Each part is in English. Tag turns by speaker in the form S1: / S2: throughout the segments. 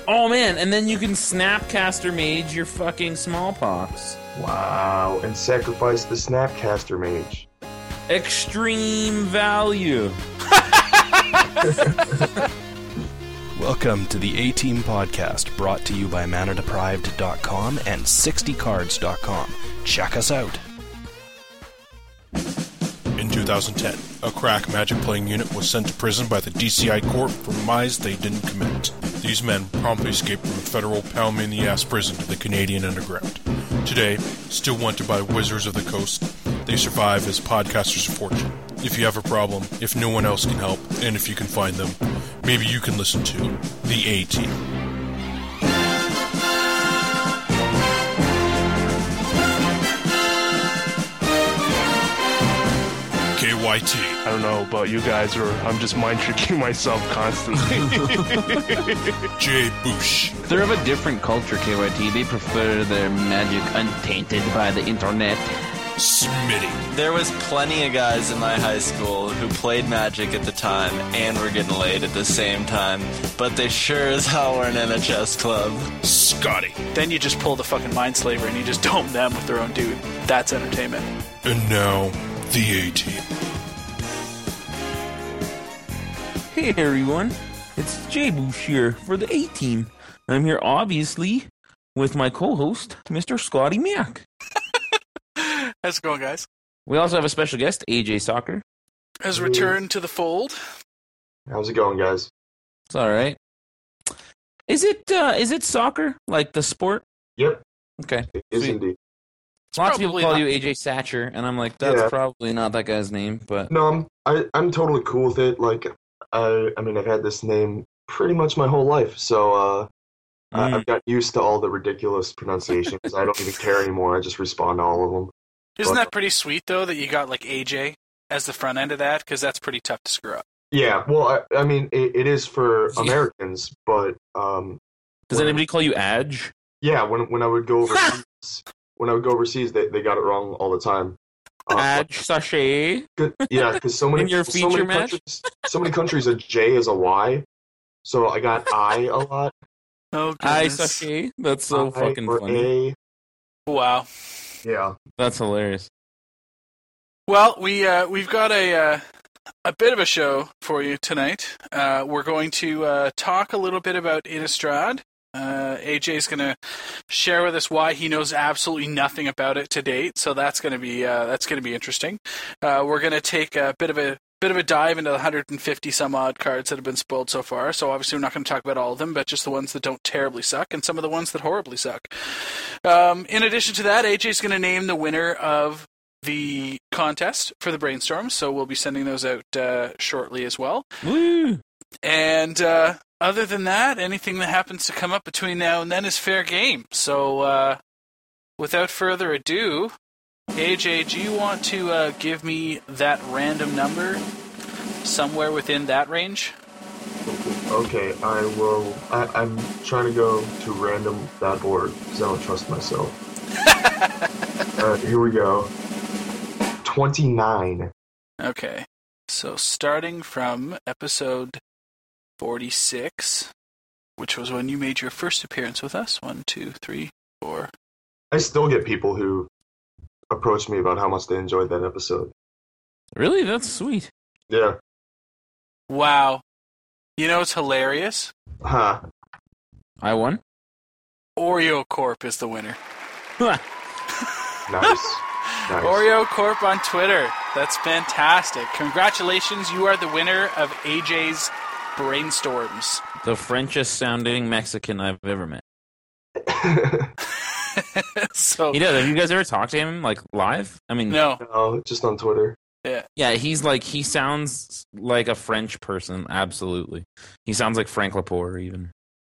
S1: Oh man, and then you can Snapcaster Mage your fucking smallpox.
S2: Wow, and sacrifice the Snapcaster Mage.
S1: Extreme value.
S3: Welcome to the A-Team Podcast, brought to you by ManaDeprived.com and 60cards.com. Check us out.
S4: In 2010, a crack Magic playing unit was sent to prison by the DCI Court for crimes they didn't commit. These men promptly escaped from a federal pound-me-in-the-ass prison to the Canadian underground. Today, still wanted by Wizards of the Coast, they survive as podcasters of fortune. If you have a problem, if no one else can help, and if you can find them, maybe you can listen to The A-Team. KYT.
S5: I don't know about you guys, or I'm just mind tricking myself constantly.
S4: Jay Boosh.
S6: They're of a different culture, KYT. They prefer their magic untainted by the internet.
S4: Smitty.
S7: There was plenty of guys in my high school who played Magic at the time and were getting laid at the same time, but they sure as hell weren't in a chess club.
S4: Scotty.
S8: Then you just pull the fucking Mindslaver and you just dome them with their own dude. That's entertainment.
S4: And now, The A-Team.
S1: Hey everyone, it's Jay Boosh here for the A-Team. I'm here obviously with my co-host, Mr. Scotty Mack.
S8: How's it going, guys?
S1: We also have a special guest, AJ Soccer.
S8: Has returned to the fold.
S2: How's it going, guys?
S1: It's alright. Is it soccer? Like the sport?
S2: Yep,
S1: Okay.
S2: it is
S1: Sweet.
S2: indeed.
S1: Lots of people
S8: probably
S1: call
S8: not-
S1: you AJ Satcher, and I'm like, that's
S2: Yeah.
S1: probably not that guy's name, but...
S2: No, I'm totally cool with it. Like, I mean, I've had this name pretty much my whole life, so I've got used to all the ridiculous pronunciations. I don't even care anymore. I just respond to all of them.
S8: Isn't that pretty sweet, though, that you got, like, AJ as the front end of that? Because that's pretty tough to screw up.
S2: Yeah, well, I mean, it is for Americans, but
S1: Does anybody call you Adge?
S2: yeah, when I would go overseas, they got it wrong all the time.
S1: Adge Sachet?
S2: Yeah, because so many
S1: In your feature match?
S2: so many countries a J is a Y, so I got I a lot.
S8: Oh,
S1: I
S8: goodness.
S1: Sachet? That's so
S2: I
S1: fucking
S2: or
S1: funny.
S2: A.
S8: Wow.
S2: Yeah.
S1: That's hilarious.
S8: Well, we've got a bit of a show for you tonight. We're going to talk a little bit about Innistrad. AJ's going to share with us why he knows absolutely nothing about it to date. So that's going to be interesting. We're going to take a bit of a dive into the 150 some odd cards that have been spoiled so far. So obviously we're not going to talk about all of them, but just the ones that don't terribly suck and some of the ones that horribly suck. In addition to that, AJ's going to name the winner of the contest for the brainstorm, so we'll be sending those out shortly as well.
S1: Woo!
S8: And other than that, anything that happens to come up between now and then is fair game. So without further ado, AJ, do you want to give me that random number somewhere within that range?
S2: Okay, I will. I'm trying to go to random.org because I don't trust myself. Here we go. 29.
S8: Okay. So starting from episode 46, which was when you made your first appearance with us. 1, 2, 3, 4.
S2: I still get people who approach me about how much they enjoyed that episode.
S1: Really? That's sweet.
S2: Yeah.
S8: Wow. You know what's hilarious?
S2: Huh.
S1: I won?
S8: Oreo Corp is the winner.
S2: Nice. Nice.
S8: Oreo Corp on Twitter. That's fantastic. Congratulations, you are the winner of AJ's Brainstorms.
S1: The Frenchest sounding Mexican I've ever met.
S8: So
S1: He does. Have you guys ever talked to him, like, live? I mean,
S8: no.
S2: No, just on Twitter.
S1: Yeah, he sounds like a French person, absolutely. He sounds like Frank Lepore, even.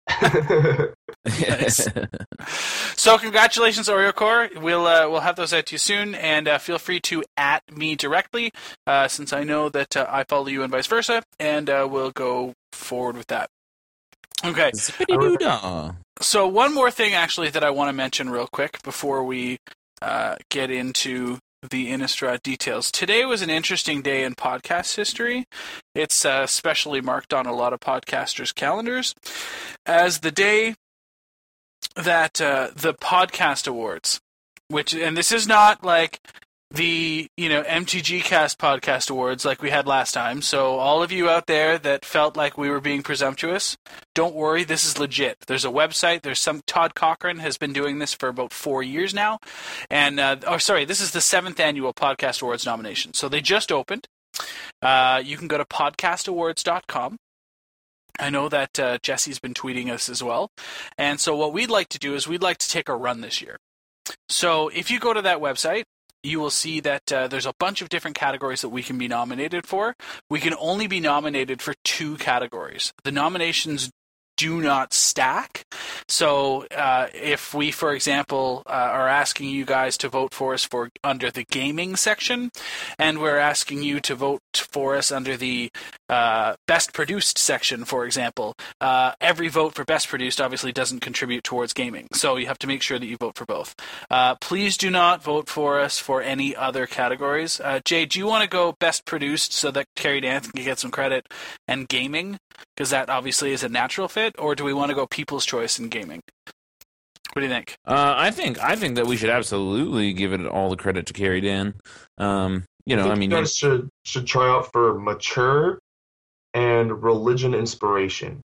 S8: Nice. So congratulations, Oreo Corp. We'll have those out to you soon, and feel free to @ me directly, since I know that I follow you and vice versa, and we'll go forward with that. Okay.
S1: Zippity-doo-dah.
S8: So one more thing, actually, that I want to mention real quick before we get into the Innistrad details. Today was an interesting day in podcast history. It's especially marked on a lot of podcasters' calendars as the day that the Podcast Awards, and this is not like the MTG Cast Podcast Awards like we had last time. So all of you out there that felt like we were being presumptuous, don't worry, this is legit. There's a website. Todd Cochran has been doing this for about 4 years now, and this is the 7th annual Podcast Awards nomination. So they just opened. You can go to podcastawards.com. I know that Jesse's been tweeting us as well, and so what we'd like to do is we'd like to take a run this year. So if you go to that website, you will see that there's a bunch of different categories that we can be nominated for. We can only be nominated for 2 categories. The nominations do not stack. So if we, for example, are asking you guys to vote for us for under the gaming section, and we're asking you to vote for us under the best produced section, for example, every vote for best produced obviously doesn't contribute towards gaming. So you have to make sure that you vote for both. Please do not vote for us for any other categories. Jay, do you want to go best produced so that Carrie Danth can get some credit, and gaming, because that obviously is a natural fit? Or do we want to go people's choice in gaming? What do you think?
S1: I think that we should absolutely give it all the credit to Carrie Dan. You
S2: guys should try out for mature and religion inspiration.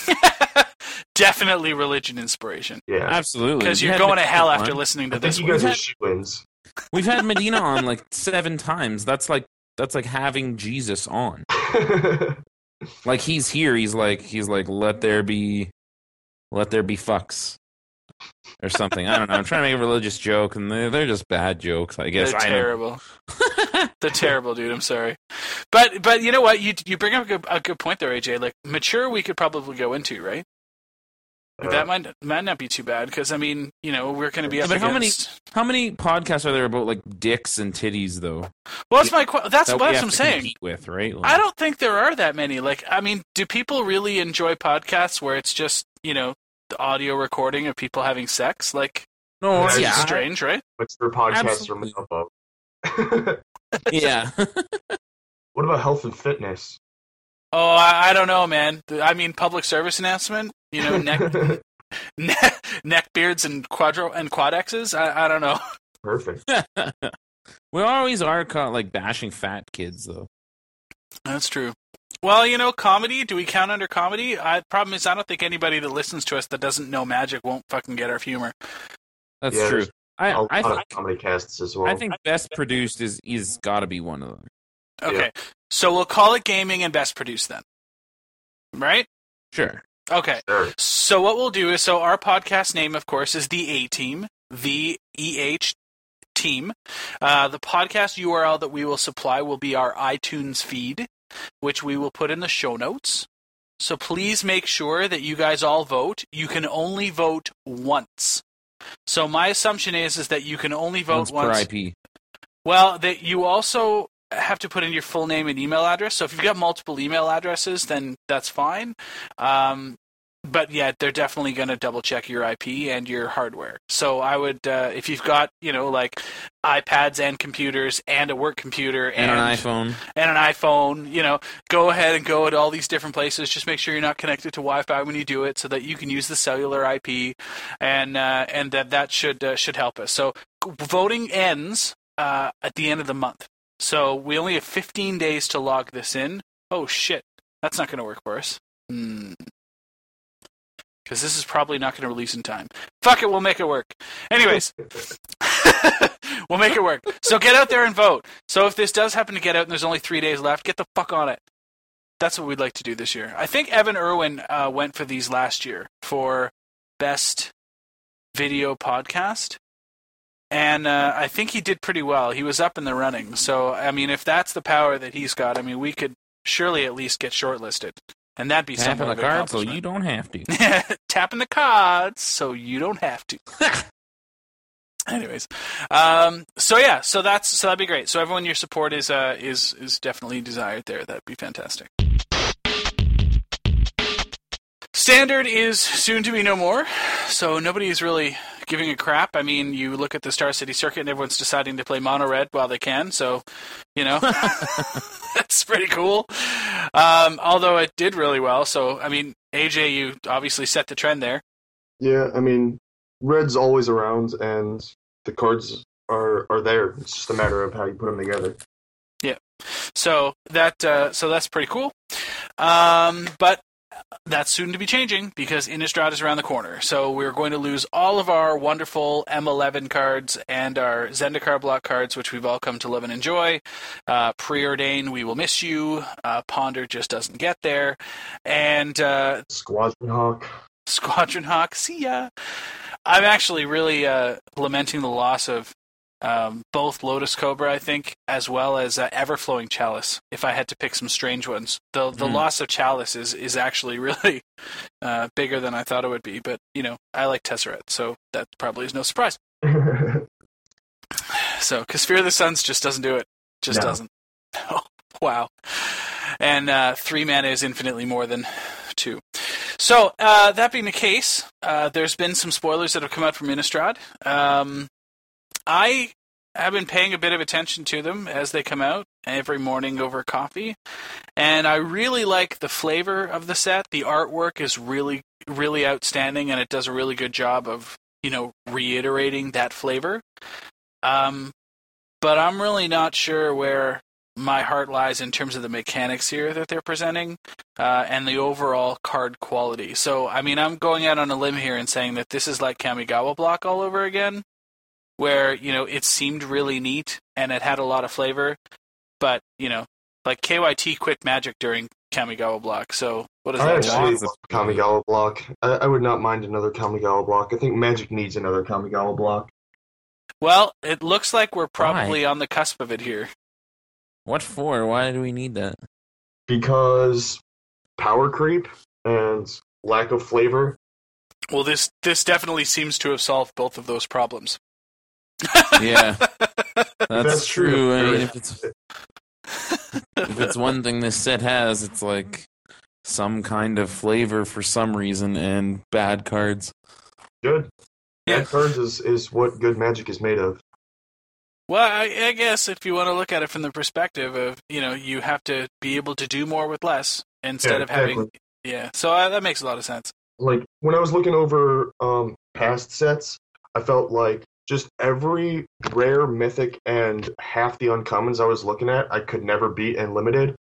S8: Definitely religion inspiration.
S2: Yeah,
S1: absolutely.
S8: Because you're going to hell after listening to this.
S2: You guys are shoo-ins.
S1: We've had Medina on like 7 times. That's like having Jesus on. Like he's here, he's like let there be fucks or something. I don't know. I'm trying to make a religious joke, and they're just bad jokes, I guess.
S8: They're terrible. They're terrible, dude. I'm sorry, but you know what? You bring up a good point there, AJ. Like mature, we could probably go into, right? That might not be too bad, because I mean, we're going to be up against.
S1: How many podcasts are there about like dicks and titties though?
S8: Well, that's what I'm saying.
S1: Compete with, right? Like,
S8: I don't think there are that many. Like, I mean, do people really enjoy podcasts where it's just the audio recording of people having sex? Like,
S1: no,
S8: it's
S1: yeah,
S8: strange, right?
S2: What's their podcast from about?
S1: Yeah.
S2: What about health and fitness?
S8: Oh, I don't know, man. I mean, public service announcement. Neck beards and quad-X's. I don't know.
S2: Perfect.
S1: We always are caught like bashing fat kids, though.
S8: That's true. Well, comedy. Do we count under comedy? Problem is, I don't think anybody that listens to us that doesn't know Magic won't fucking get our humor.
S1: That's true. I think
S2: comedy casts as well.
S1: I think best produced is got to be one of them.
S8: Okay, so we'll call it gaming and best produced then, right?
S1: Sure.
S8: Okay. Sure. So what we'll do is, our podcast name, of course, is the A-Team, the EH Team. The podcast URL that we will supply will be our iTunes feed, which we will put in the show notes. So please make sure that you guys all vote. You can only vote once. So my assumption is that you can only vote once.
S1: Per IP.
S8: Well, that you also have to put in your full name and email address. So if you've got multiple email addresses, then that's fine. But yeah, they're definitely going to double check your IP and your hardware. So I would, if you've got, like iPads and computers and a work computer
S1: and an
S8: iPhone, go ahead and go to all these different places. Just make sure you're not connected to Wi-Fi when you do it, so that you can use the cellular IP, and that should help us. So voting ends at the end of the month. So we only have 15 days to log this in. Oh shit, that's not going to work for us. Because this is probably not going to release in time. Fuck it, we'll make it work. Anyways, we'll make it work. So get out there and vote. So if this does happen to get out and there's only 3 days left, get the fuck on it. That's what we'd like to do this year. I think Evan Irwin went for these last year for best video podcast. And I think he did pretty well. He was up in the running. So, I mean, if that's the power that he's got, I mean, we could surely at least get shortlisted. And that'd be something.
S1: Tapping the cards so you don't have to.
S8: Tapping the cards so you don't have to. Anyways, so that'd be great. So everyone, your support is definitely desired there. That'd be fantastic. Standard is soon to be no more, so nobody is really giving a crap. I mean, you look at the Star City circuit and everyone's deciding to play mono red while they can, so, that's pretty cool. Although it did really well, so, I mean, AJ, you obviously set the trend there.
S2: Yeah, I mean, red's always around, and the cards are there. It's just a matter of how you put them together.
S8: Yeah, so that's pretty cool. But that's soon to be changing because Innistrad is around the corner. So we're going to lose all of our wonderful M11 cards and our Zendikar block cards, which we've all come to love and enjoy. Preordain, we will miss you. Ponder just doesn't get there. And
S2: Squadron Hawk,
S8: see ya. I'm actually really lamenting the loss of both Lotus Cobra, I think, as well as Everflowing Chalice, if I had to pick some strange ones. The loss of Chalice is actually really bigger than I thought it would be, but, I like Tezzeret, so that probably is no surprise. So, because Fear of the Suns just doesn't do it. Just doesn't. Oh, wow. And 3 mana is infinitely more than 2. So, that being the case, there's been some spoilers that have come out from Innistrad. I have been paying a bit of attention to them as they come out every morning over coffee, and I really like the flavor of the set. The artwork is really, really outstanding, and it does a really good job of, reiterating that flavor. But I'm really not sure where my heart lies in terms of the mechanics here that they're presenting and the overall card quality. So, I mean, I'm going out on a limb here and saying that this is like Kamigawa Block all over again, where, it seemed really neat and it had a lot of flavor, but, like KYT quit Magic during Kamigawa Block, so what does that
S2: tell you? Kamigawa Block. I would not mind another Kamigawa Block. I think Magic needs another Kamigawa Block.
S8: Well, it looks like we're probably on the cusp of it here.
S1: What for? Why do we need that?
S2: Because power creep and lack of flavor.
S8: Well, this definitely seems to have solved both of those problems.
S1: Yeah, that's true. I mean, if it's one thing this set has, it's like some kind of flavor for some reason and bad cards.
S2: Good. Bad cards is what good Magic is made of.
S8: Well, I guess if you want to look at it from the perspective of, you have to be able to do more with less instead of having... Yeah, so that makes a lot of sense.
S2: Like, when I was looking over past sets, I felt like just every rare, mythic, and half the uncommons I was looking at, I could never beat in Limited.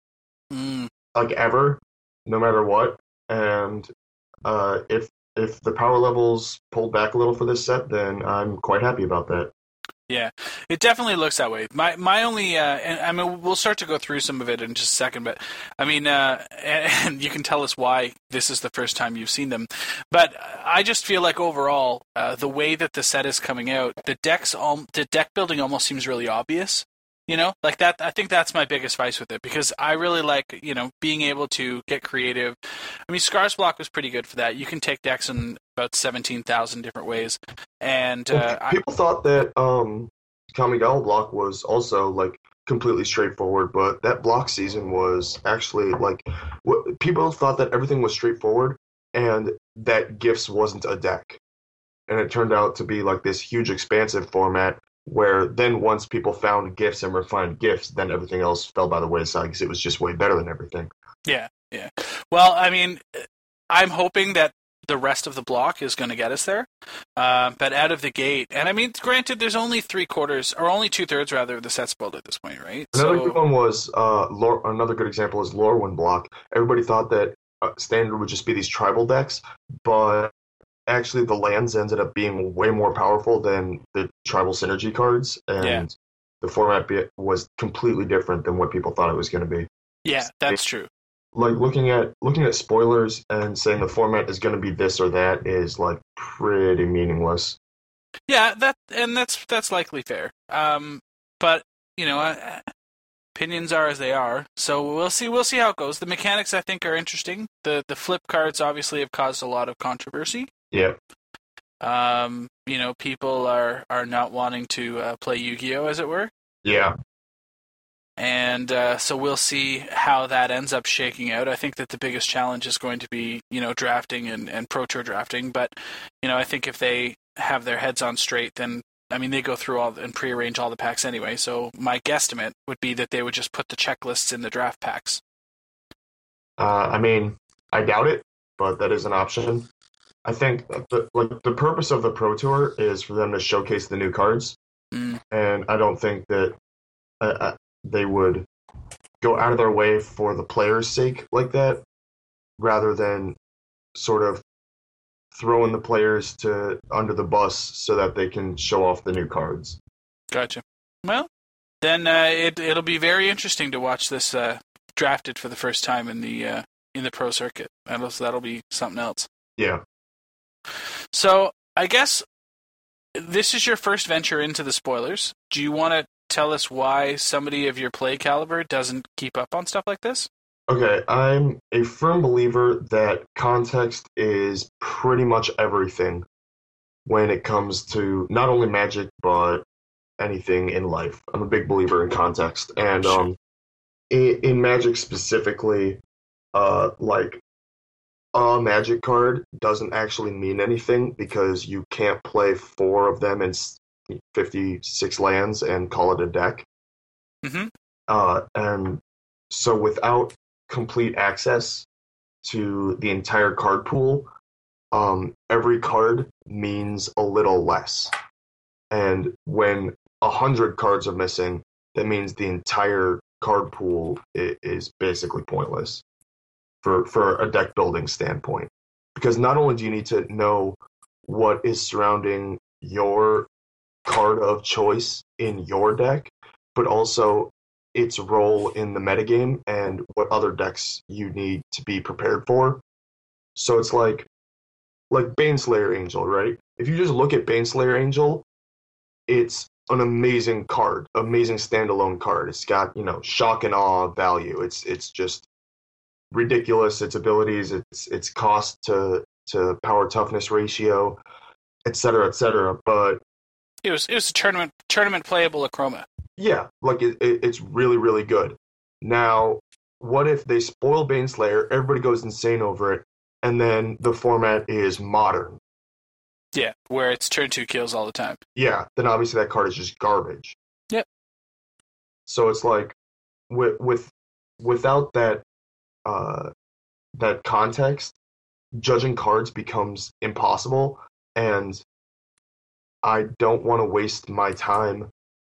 S2: Like, ever. No matter what. And if the power levels pulled back a little for this set, then I'm quite happy about that.
S8: Yeah, it definitely looks that way. My only, and I mean, we'll start to go through some of it in just a second, but I mean, and you can tell us why this is the first time you've seen them. But I just feel like overall, the way that the set is coming out, the deck building almost seems really obvious. Like that. I think that's my biggest vice with it because I really like, being able to get creative. I mean, Scars Block was pretty good for that. You can take decks in about 17,000 different ways. And
S2: people thought that Kamigawa Block was also like completely straightforward, but that block season was actually like what people thought that everything was straightforward and that Gifts wasn't a deck, and it turned out to be like this huge expansive format. Where then once people found Gifts and refined Gifts, then everything else fell by the wayside because it was just way better than everything.
S8: Yeah. Well, I mean, I'm hoping that the rest of the block is going to get us there. But out of the gate, and I mean, granted, there's only 3/4 or only 2/3 rather of the set's built at this point, right?
S2: Another good one was another good example is Lorwyn block. Everybody thought that standard would just be these tribal decks, but actually the lands ended up being way more powerful than the tribal synergy cards, and the format was completely different than what people thought it was going to be.
S8: Yeah, that's true.
S2: Like looking at spoilers and saying the format is going to be this or that is like pretty meaningless.
S8: Yeah, that's likely fair. But opinions are as they are, so we'll see how it goes. The mechanics I think are interesting. The flip cards obviously have caused a lot of controversy.
S2: Yeah.
S8: People are not wanting to play Yu-Gi-Oh, as it were.
S2: Yeah.
S8: And so we'll see how that ends up shaking out. I think that the biggest challenge is going to be, drafting and Pro Tour drafting. But, I think if they have their heads on straight, then I mean they go through all and prearrange all the packs anyway. So my guesstimate would be that they would just put the checklists in the draft packs.
S2: I mean, I doubt it, but that is an option. I think the purpose of the Pro Tour is for them to showcase the new cards, and I don't think that they would go out of their way for the players' sake like that, rather than sort of throwing the players under the bus so that they can show off the new cards.
S8: Gotcha. Well, then it'll be very interesting to watch this drafted for the first time in the pro circuit. That'll be something else.
S2: Yeah.
S8: So I guess this is your first venture into the spoilers. Do you want to tell us why somebody of your play caliber doesn't keep up on stuff like this?
S2: Okay, I'm a firm believer that context is pretty much everything when it comes to not only Magic, but anything in life. I'm a big believer in context. And in Magic specifically, like, a Magic card doesn't actually mean anything because you can't play 4 of them in 56 lands and call it a deck.
S8: Mm-hmm.
S2: And so without complete access to the entire card pool, every card means a little less. And when 100 cards are missing, that means the entire card pool is basically pointless for a deck building standpoint. Because not only do you need to know what is surrounding your card of choice in your deck, but also its role in the metagame and what other decks you need to be prepared for. So it's like Baneslayer Angel, right? If you just look at Baneslayer Angel, it's an amazing card, amazing standalone card. It's got, shock and awe value. It's just ridiculous. Its abilities, its cost to power toughness ratio, et cetera, but
S8: it was a tournament playable Akroma.
S2: Yeah, like it's really, really good. Now, what if they spoil Baneslayer, everybody goes insane over it, and then the format is modern?
S8: Yeah, where it's turn 2 kills all the time.
S2: Yeah, then obviously that card is just garbage.
S8: Yep.
S2: So it's like, without that context, judging cards becomes impossible, and I don't want to waste my time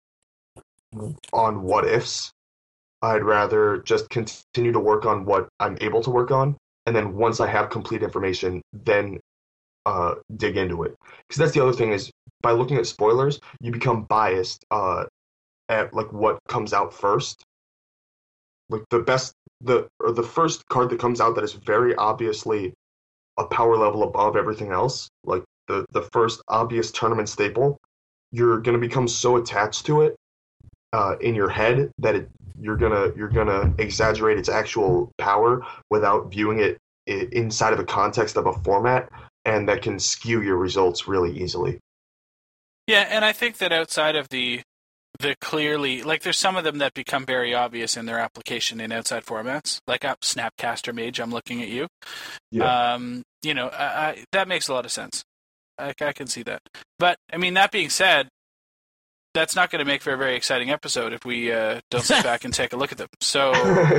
S2: on what ifs. I'd rather just continue to work on what I'm able to work on, and then once I have complete information, then dig into it. Because that's the other thing is, by looking at spoilers, you become biased at like what comes out first. Like the first card that comes out that is very obviously a power level above everything else, like the first obvious tournament staple, you're gonna become so attached to it in your head that you're gonna exaggerate its actual power without viewing it inside of the context of a format, and that can skew your results really easily.
S8: Yeah, and I think that outside of the clearly, like, there's some of them that become very obvious in their application in outside formats, like Snapcaster Mage. I'm looking at you.
S2: Yeah.
S8: That makes a lot of sense. I can see that. But I mean, that being said, that's not going to make for a very exciting episode if we don't sit back and take a look at them. So,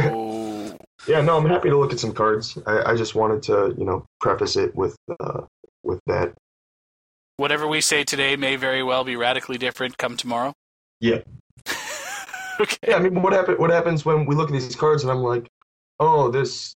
S2: yeah, no, I'm happy to look at some cards. I just wanted to, preface it with that.
S8: Whatever we say today may very well be radically different come tomorrow.
S2: Yeah.
S8: Okay.
S2: Yeah, I mean, what happens when we look at these cards and I'm like, oh, this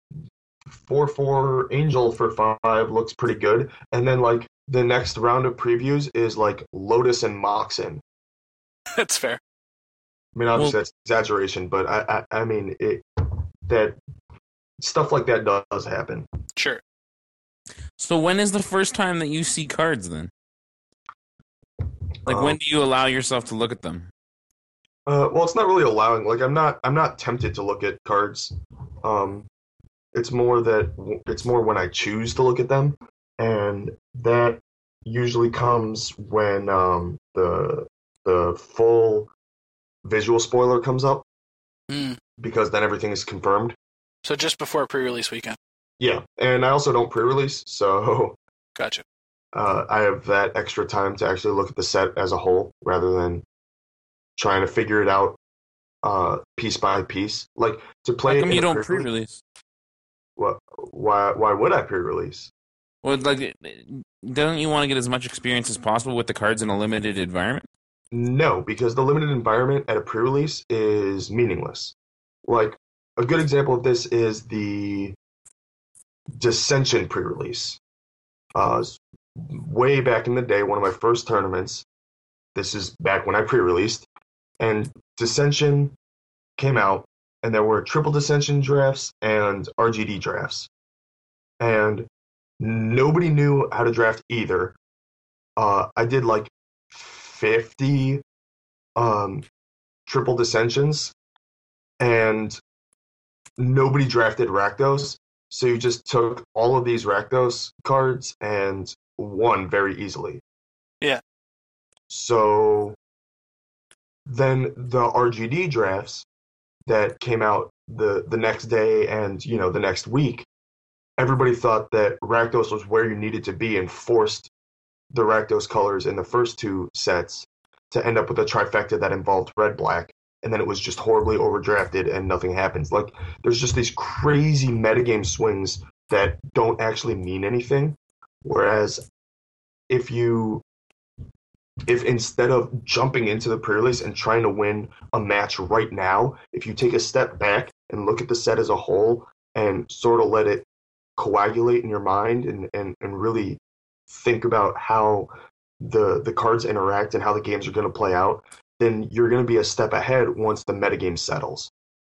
S2: 4/4 Angel for 5 looks pretty good, and then like the next round of previews is like Lotus and Moxen.
S8: That's fair.
S2: I mean, obviously that's exaggeration, but I mean that stuff like that does happen.
S8: Sure.
S1: So when is the first time that you see cards then? Like, when do you allow yourself to look at them?
S2: Well, it's not really allowing. Like, I'm not tempted to look at cards. It's more when I choose to look at them, and that usually comes when the full visual spoiler comes up, because then everything is confirmed.
S8: So just before pre-release weekend.
S2: Yeah, and I also don't pre-release, so
S8: gotcha.
S2: I have that extra time to actually look at the set as a whole rather than trying to figure it out piece by piece. Like to play.
S1: How come
S2: in
S1: you
S2: a
S1: don't pre-release?
S2: What? Why would I pre-release?
S1: Well, like, don't you want to get as much experience as possible with the cards in a limited environment?
S2: No, because the limited environment at a pre-release is meaningless. Like a good example of this is the Dissension pre-release. Way back in the day, one of my first tournaments. This is back when I pre-released, and Dissension came out, and there were triple Dissension drafts and RGD drafts, and nobody knew how to draft either. I did like 50 triple Dissensions, and nobody drafted Rakdos. So you just took all of these Rakdos cards and won very easily.
S8: Yeah.
S2: So then the RGD drafts that came out the next day and, the next week, everybody thought that Rakdos was where you needed to be and forced the Rakdos colors in the first two sets to end up with a trifecta that involved red-black, and then it was just horribly overdrafted and nothing happens. Like, there's just these crazy metagame swings that don't actually mean anything, whereas if instead of jumping into the pre-release and trying to win a match right now, if you take a step back and look at the set as a whole and sort of let it coagulate in your mind and really think about how the cards interact and how the games are going to play out, then you're going to be a step ahead once the metagame settles.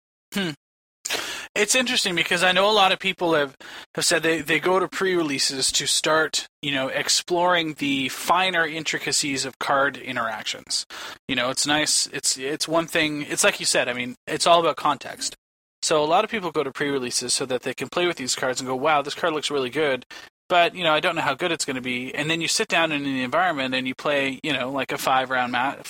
S8: It's interesting because I know a lot of people have said they go to pre-releases to start, exploring the finer intricacies of card interactions. It's nice. It's one thing. It's like you said. I mean, it's all about context. So a lot of people go to pre-releases so that they can play with these cards and go, wow, this card looks really good. But, I don't know how good it's going to be. And then you sit down in the environment and you play, like a five-round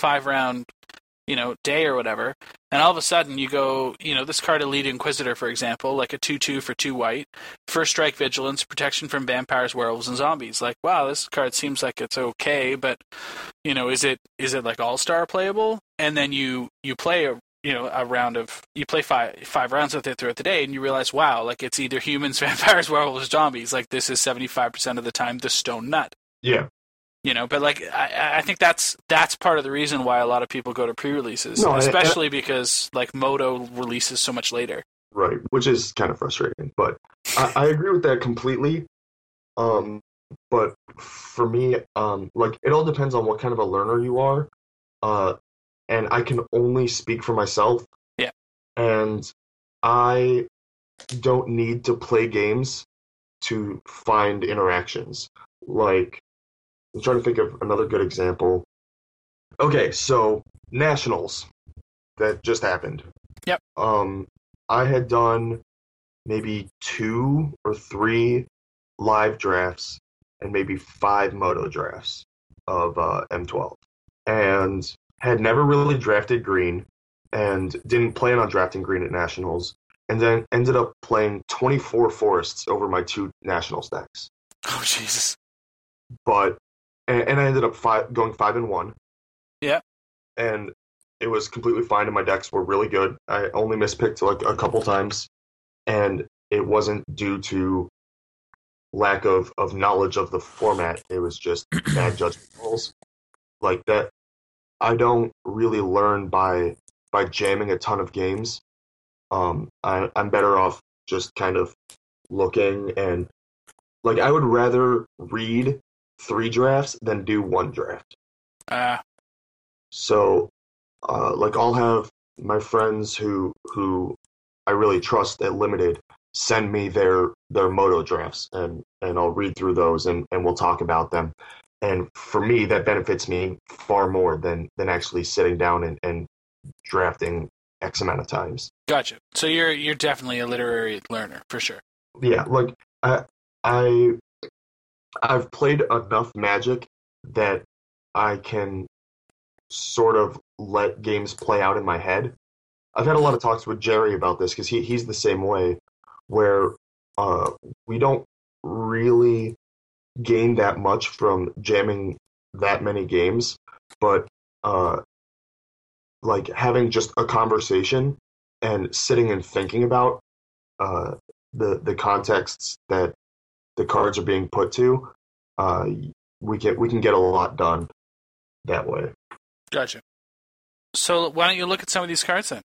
S8: day or whatever. And all of a sudden you go, this card Elite Inquisitor, for example, like a 2/2 for 2 white, first strike vigilance, protection from vampires, werewolves, and zombies. Like, wow, this card seems like it's okay, but, is it like all-star playable? And then you play you play five rounds with it throughout the day, and you realize, wow, like it's either humans, vampires, werewolves, zombies. Like this is 75% of the time the stone nut.
S2: Yeah.
S8: But like I think that's part of the reason why a lot of people go to pre-releases, especially because like Moto releases so much later.
S2: Right, which is kind of frustrating, but I agree with that completely. But for me, like it all depends on what kind of a learner you are. And I can only speak for myself.
S8: Yeah.
S2: And I don't need to play games to find interactions. Like, I'm trying to think of another good example. Okay, so Nationals that just happened.
S8: Yep.
S2: I had done maybe 2 or 3 live drafts and maybe 5 moto drafts of M12. And had never really drafted green and didn't plan on drafting green at Nationals, and then ended up playing 24 forests over my 2 Nationals decks.
S8: Oh, Jesus.
S2: But, and I ended up going 5-1.
S8: Yeah.
S2: And it was completely fine, and my decks were really good. I only mispicked like a couple times, and it wasn't due to lack of knowledge of the format. It was just bad judgment calls. Like that. I don't really learn by jamming a ton of games. I'm better off just kind of looking, and like I would rather read 3 drafts than do 1 draft. So like I'll have my friends who I really trust at Limited send me their moto drafts, and I'll read through those and we'll talk about them. And for me, that benefits me far more than actually sitting down and drafting X amount of times.
S8: Gotcha. So you're definitely a literary learner, for sure.
S2: Yeah, like I've played enough Magic that I can sort of let games play out in my head. I've had a lot of talks with Jerry about this because he's the same way, where we don't really gain that much from jamming that many games, but like having just a conversation and sitting and thinking about the contexts that the cards are being put to, we can get a lot done that way.
S8: Gotcha. So why don't you look at some of these cards then?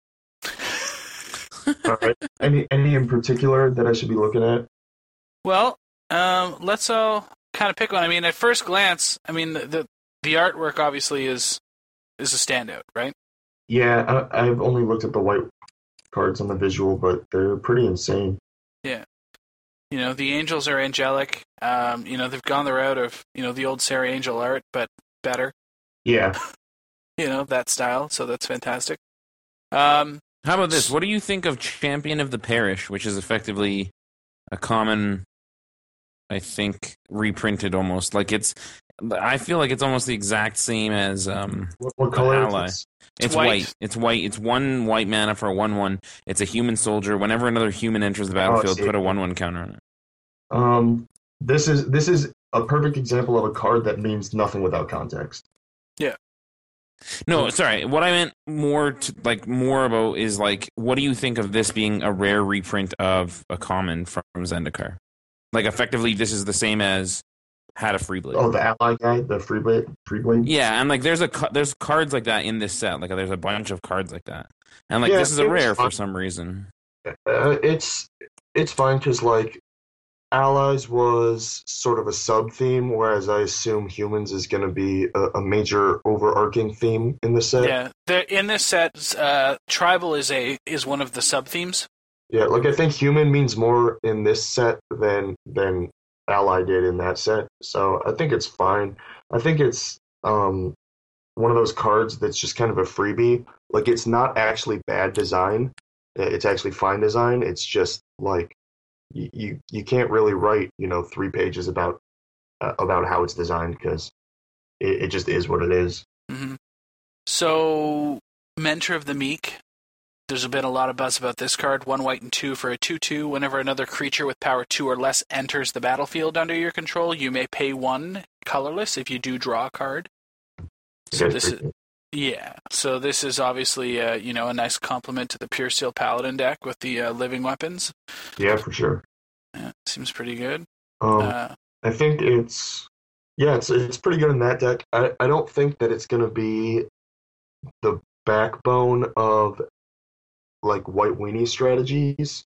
S2: All right. Any in particular that I should be looking at?
S8: Well, let's all kind of pick one. I mean, at first glance, I mean the artwork obviously is a standout, right?
S2: Yeah, I've only looked at the white cards on the visual, but they're pretty insane.
S8: Yeah. You know, the angels are angelic. You know, they've gone the route of, you know, the old Sarah Angel art, but better.
S2: Yeah.
S8: You know, that style, so that's fantastic.
S1: How about this? What do you think of Champion of the Parish, which is effectively a common, I think, reprinted almost? Like I feel like it's almost the exact same as
S2: what color
S1: Ally.
S2: is
S1: It's white. It's white. It's 1 white mana for a 1/1. It's a human soldier. Whenever another human enters the battlefield, put a 1/1 counter on it.
S2: This is a perfect example of a card that means nothing without context.
S8: Yeah.
S1: No, sorry. What I meant more about is like, what do you think of this being a rare reprint of a common from Zendikar? Like, effectively, this is the same as Had a Freeblade.
S2: Oh, the ally guy, the Freeblade.
S1: Yeah, and like there's cards like that in this set. Like there's a bunch of cards like that, and like this is a rare for some reason.
S2: It's fine because like Allies was sort of a sub theme, whereas I assume Humans is going to be a major overarching theme in the set.
S8: Yeah, in this set, Tribal is one of the sub themes.
S2: Yeah, like I think Human means more in this set than Ally did in that set, so I think it's fine. I think it's one of those cards that's just kind of a freebie. Like it's not actually bad design; it's actually fine design. It's just like you can't really write 3 pages about how it's designed because it just is what it is.
S8: Mm-hmm. So, Mentor of the Meek. There's been a lot of buzz about this card. 1 white and 2 for a 2/2. Whenever another creature with power 2 or less enters the battlefield under your control, you may pay 1 colorless if you do draw a card. So this is obviously a nice complement to the Pure Steel Paladin deck with the living weapons.
S2: Yeah, for sure.
S8: Yeah, seems pretty good.
S2: I think it's pretty good in that deck. I don't think that it's going to be the backbone of like white weenie strategies,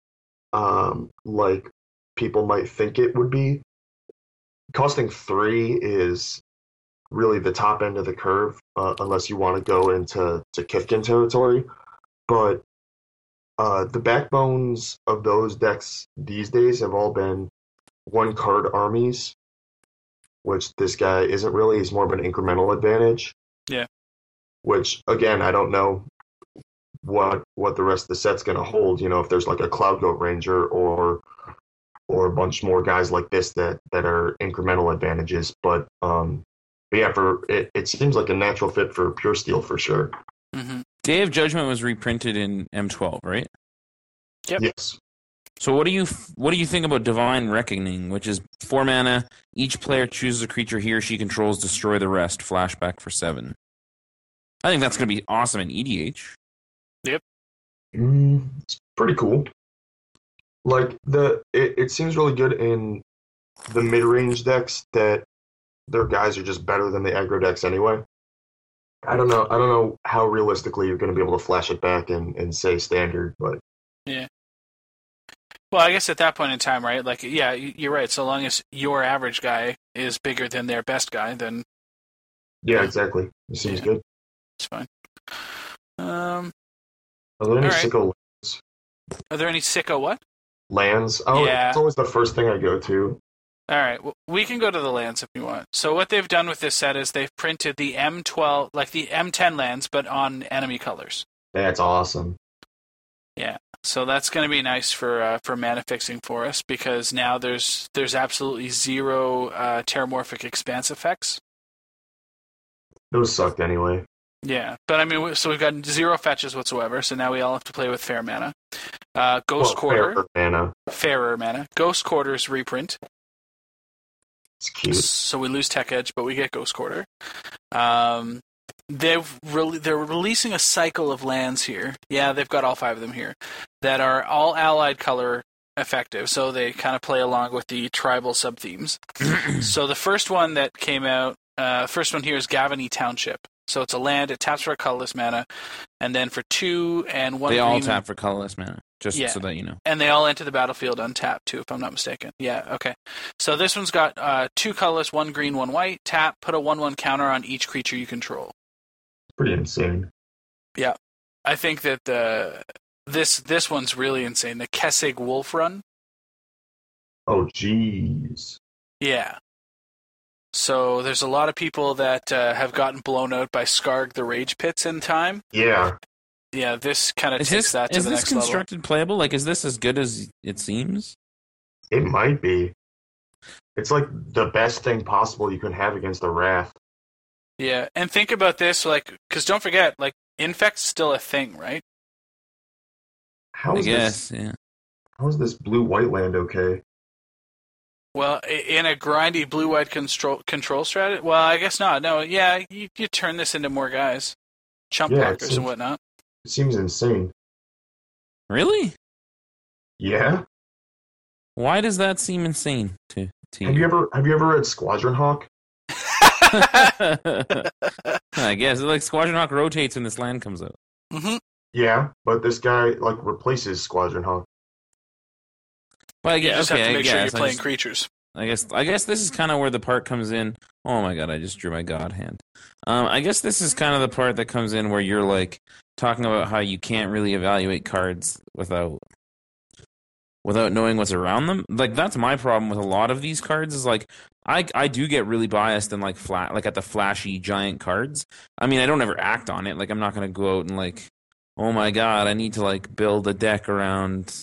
S2: like people might think it would be. Costing 3 is really the top end of the curve, unless you want to go into Kifkin territory. But the backbones of those decks these days have all been 1-card armies, which this guy isn't really. He's more of an incremental advantage.
S8: Yeah.
S2: Which, again, I don't know what the rest of the set's going to hold, if there's like a Cloud Goat Ranger or a bunch more guys like this that are incremental advantages. But yeah, it seems like a natural fit for Pure Steel for sure.
S8: Mm-hmm.
S1: Day of Judgment was reprinted in M12, right?
S8: Yep.
S2: Yes.
S1: So what do you think about Divine Reckoning, which is 4 mana, each player chooses a creature he or she controls, destroy the rest, flashback for 7. I think that's going to be awesome in EDH.
S8: Yep.
S2: It's pretty cool. Like it seems really good in the mid-range decks that their guys are just better than the aggro decks anyway. I don't know how realistically you're going to be able to flash it back and say standard, but
S8: yeah. Well, I guess at that point in time, right? Like, yeah, you're right. So long as your average guy is bigger than their best guy, then
S2: yeah, exactly. It seems good.
S8: It's fine.
S2: Are there any sicko lands?
S8: Are there any sicko what?
S2: Lands? Oh,
S8: yeah.
S2: It's always the first thing I go to.
S8: All right, well, we can go to the lands if you want. So what they've done with this set is they've printed the M12, like the M10 lands, but on enemy colors.
S2: That's awesome.
S8: Yeah, so that's going to be nice for mana fixing for us because now there's absolutely 0 terramorphic expanse effects.
S2: Those sucked anyway.
S8: Yeah, but I mean, so we've got 0 fetches whatsoever, so now we all have to play with fair mana. Ghost Quarter.
S2: Fairer mana.
S8: Fairer mana. Ghost Quarter's reprint.
S2: It's cute.
S8: So we lose Tech Edge, but we get Ghost Quarter. They're releasing a cycle of lands here. Yeah, they've got all 5 of them here that are all allied color effective. So they kind of play along with the tribal sub-themes. So the first one that came out, first one here is Gavany Township. So it's a land, it taps for a colorless mana, and then for 2 and 1
S1: They all
S8: green,
S1: tap for colorless mana, just so that you know.
S8: and they all enter the battlefield untapped too, if I'm not mistaken. Yeah, okay. So this one's got 2 colorless, 1 green, 1 white, tap, put a 1/1 counter on each creature you control.
S2: Pretty insane.
S8: Yeah. I think that this one's really insane. The Kessig Wolf Run.
S2: Oh, jeez.
S8: Yeah. So there's a lot of people that have gotten blown out by Skarg the Rage Pits in time.
S2: Yeah.
S8: Yeah, this kind of takes that to the next level.
S1: Is this constructed playable? Like, is this as good as it seems?
S2: It might be. It's like the best thing possible you can have against the Wrath.
S8: Yeah, and think about this, like, because don't forget, like, Infect's still a thing, right?
S2: How is this blue-white land okay?
S8: Well, in a grindy blue-white control strategy? Well, I guess not. No, yeah, you turn this into more guys. Chump blockers and whatnot.
S2: It seems insane.
S1: Really?
S2: Yeah?
S1: Why does that seem insane to you?
S2: Have you ever read Squadron Hawk?
S1: I guess. Like, Squadron Hawk rotates when this land comes out.
S8: Mm-hmm.
S2: Yeah, but this guy, like, replaces Squadron Hawk.
S1: Well,
S8: You just have to make sure you're playing creatures.
S1: I guess this is kind of where the part comes in. Oh my god, I just drew my god hand. I guess this is kind of the part that comes in where you're like talking about how you can't really evaluate cards without knowing what's around them. Like, that's my problem with a lot of these cards is like I do get really biased and like at the flashy giant cards. I mean, I don't ever act on it. Like, I'm not going to go out and like, oh my god, I need to like build a deck around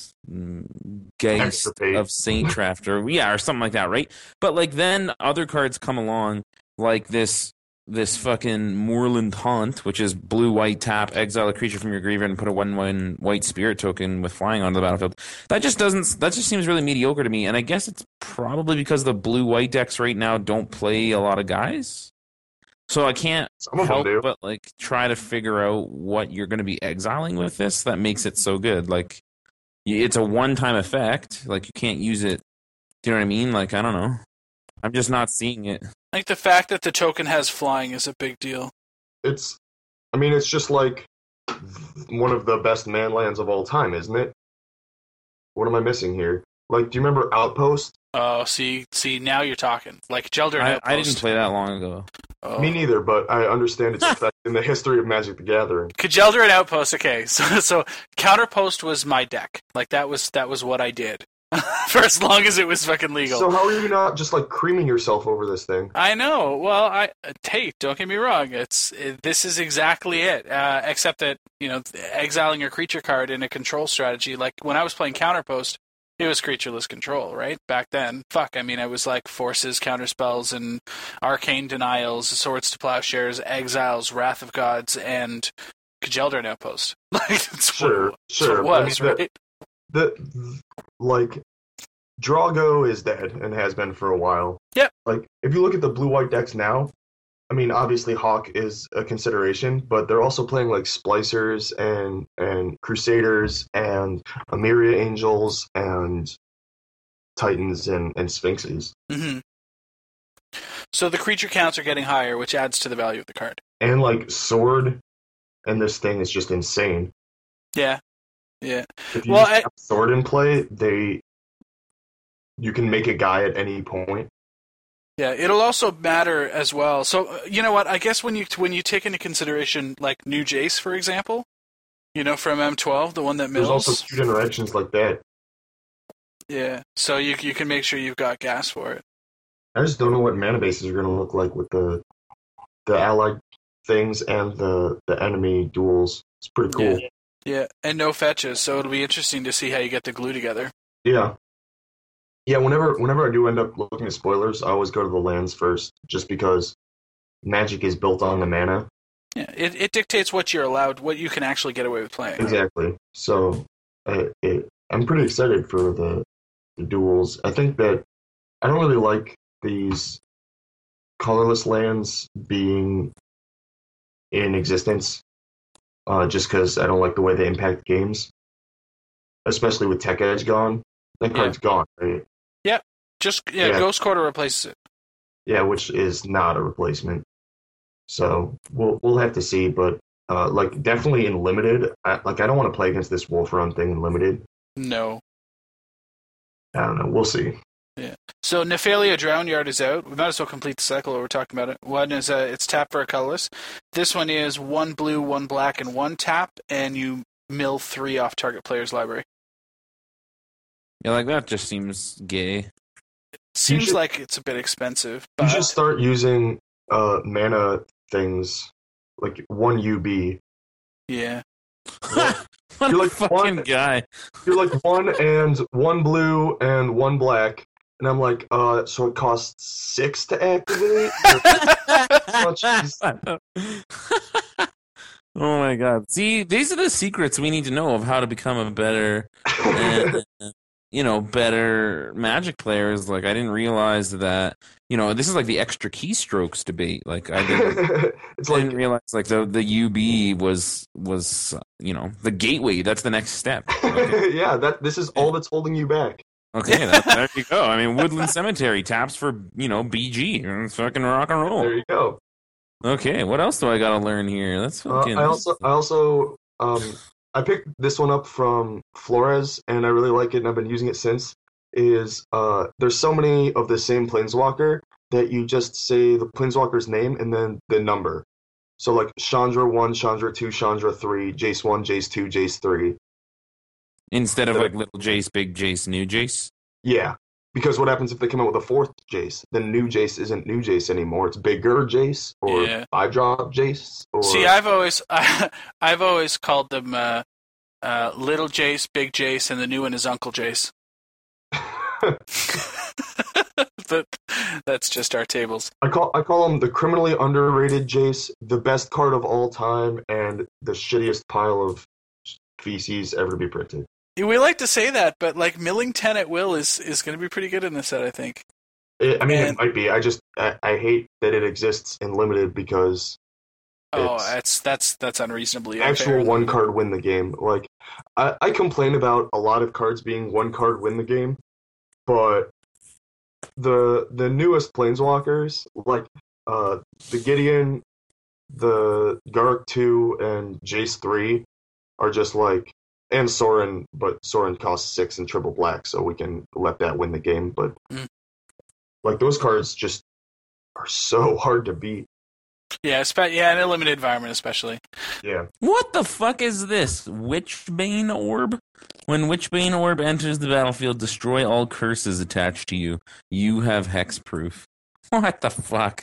S1: Geist of Saint Traft or something like that, right? But like then other cards come along like this fucking Moorland Haunt, which is blue-white tap, exile a creature from your graveyard and put a 1/1 white spirit token with flying onto the battlefield. That just seems really mediocre to me, and I guess it's probably because the blue-white decks right now don't play a lot of guys. So I can't help but like try to figure out what you're going to be exiling with this that makes it so good. Like, it's a one-time effect. Like, you can't use it. Do you know what I mean? Like, I don't know. I'm just not seeing it.
S8: Like, the fact that the token has flying is a big deal.
S2: It's just like one of the best man lands of all time, isn't it? What am I missing here? Like, do you remember Outpost?
S8: Oh, see, now you're talking. Like, Jeldrin Outpost.
S1: I didn't play that long ago.
S8: Oh.
S2: Me neither, but I understand its effect in the history of Magic the Gathering.
S8: Kjeldr and Outpost, okay. So Counterpost was my deck. Like, that was what I did. For as long as it was fucking legal.
S2: So how are you not just, like, creaming yourself over this thing?
S8: I know. Well, Tate, don't get me wrong. This is exactly it. Except that, exiling a creature card in a control strategy, like, when I was playing Counterpost, it was creatureless control, right? Back then. Fuck, I mean, I was like forces, counterspells, and arcane denials, swords to plowshares, exiles, wrath of gods, and Kjeldr Outpost. Like, that's
S2: sure.
S8: What it was, right?
S2: Like, Drago is dead and has been for a while.
S8: Yep.
S2: Like, if you look at the blue-white decks now, I mean, obviously Hawk is a consideration, but they're also playing like Splicers and Crusaders and Amiria Angels and Titans and Sphinxes.
S8: Mm-hmm. So the creature counts are getting higher, which adds to the value of the card.
S2: And like Sword and this thing is just insane.
S8: Yeah. Yeah.
S2: If you have Sword in play, you can make a guy at any point.
S8: Yeah, it'll also matter as well. So, you know what? I guess when you take into consideration, like, New Jace, for example, from M12, the one that mills.
S2: There's also 2 generations like that.
S8: Yeah, so you can make sure you've got gas for it.
S2: I just don't know what mana bases are going to look like with the allied things and the enemy duels. It's pretty cool.
S8: Yeah, and no fetches, so it'll be interesting to see how you get the glue together.
S2: Yeah. Yeah, whenever I do end up looking at spoilers, I always go to the lands first, just because Magic is built on the mana.
S8: Yeah, it dictates what you're allowed, what you can actually get away with playing.
S2: Exactly. So, I'm pretty excited for the duels. I think that I don't really like these colorless lands being in existence, just because I don't like the way they impact games, especially with Tech Edge gone. That card's gone, right?
S8: Yeah, Ghost Quarter replaces it.
S2: Yeah, which is not a replacement. So we'll have to see, but like definitely in limited. I don't want to play against this Wolf Run thing in limited.
S8: No.
S2: I don't know. We'll see.
S8: Yeah. So Nephalia Drown Yard is out. We might as well complete the cycle while we're talking about it. One is it's tap for a colorless. This one is 1 blue, 1 black, and 1 tap, and you mill 3 off target player's library.
S1: Yeah, like that just seems gay.
S8: Seems like it's a bit expensive. But
S2: You should start using mana things like 1 UB.
S8: yeah.
S1: What
S2: You're
S1: a
S2: like
S1: fucking
S2: one-
S1: guy.
S2: You're like 1 and 1 blue and 1 black, and I'm like, so it costs 6 to activate. Oh, jeez.
S1: Oh my god. See, these are the secrets we need to know of how to become a better, better Magic players. Like, I didn't realize that, this is like the extra keystrokes debate. Like, I didn't realize, like, the UB was the gateway. That's the next step. Okay,
S2: yeah, this is all that's holding you back.
S1: okay there you go. I mean, Woodland Cemetery taps for, BG. It's fucking rock and roll.
S2: There you go.
S1: Okay, what else do I gotta learn here? That's fucking...
S2: I picked this one up from Flores, and I really like it, and I've been using it since. There's so many of the same Planeswalker that you just say the Planeswalker's name and then the number. So like Chandra 1, Chandra 2, Chandra 3, Jace 1, Jace 2, Jace 3.
S1: Instead of like little Jace, big Jace, new Jace?
S2: Yeah. Because what happens if they come out with a 4th Jace? Then new Jace isn't new Jace anymore. It's bigger Jace or 5-drop Jace. Or...
S8: See, I've always called them little Jace, big Jace, and the new one is Uncle Jace. That's just our tables.
S2: I call him the criminally underrated Jace, the best card of all time, and the shittiest pile of feces ever to be printed.
S8: We like to say that, but like milling 10 at will is going to be pretty good in this set, I think.
S2: It might be. I hate that it exists in limited because
S8: that's unreasonably
S2: actual
S8: unfair.
S2: 1 card win the game. Like I complain about a lot of cards being 1 card win the game, but the newest Planeswalkers like the Gideon, the Garruk 2, and Jace 3 are just like. And Sorin, but Sorin costs 6 and triple black, so we can let that win the game. But like those cards just are so hard to beat.
S8: Yeah, in a limited environment especially.
S2: Yeah.
S1: What the fuck is this? Witchbane Orb? When Witchbane Orb enters the battlefield, destroy all curses attached to you. You have hexproof. What the fuck?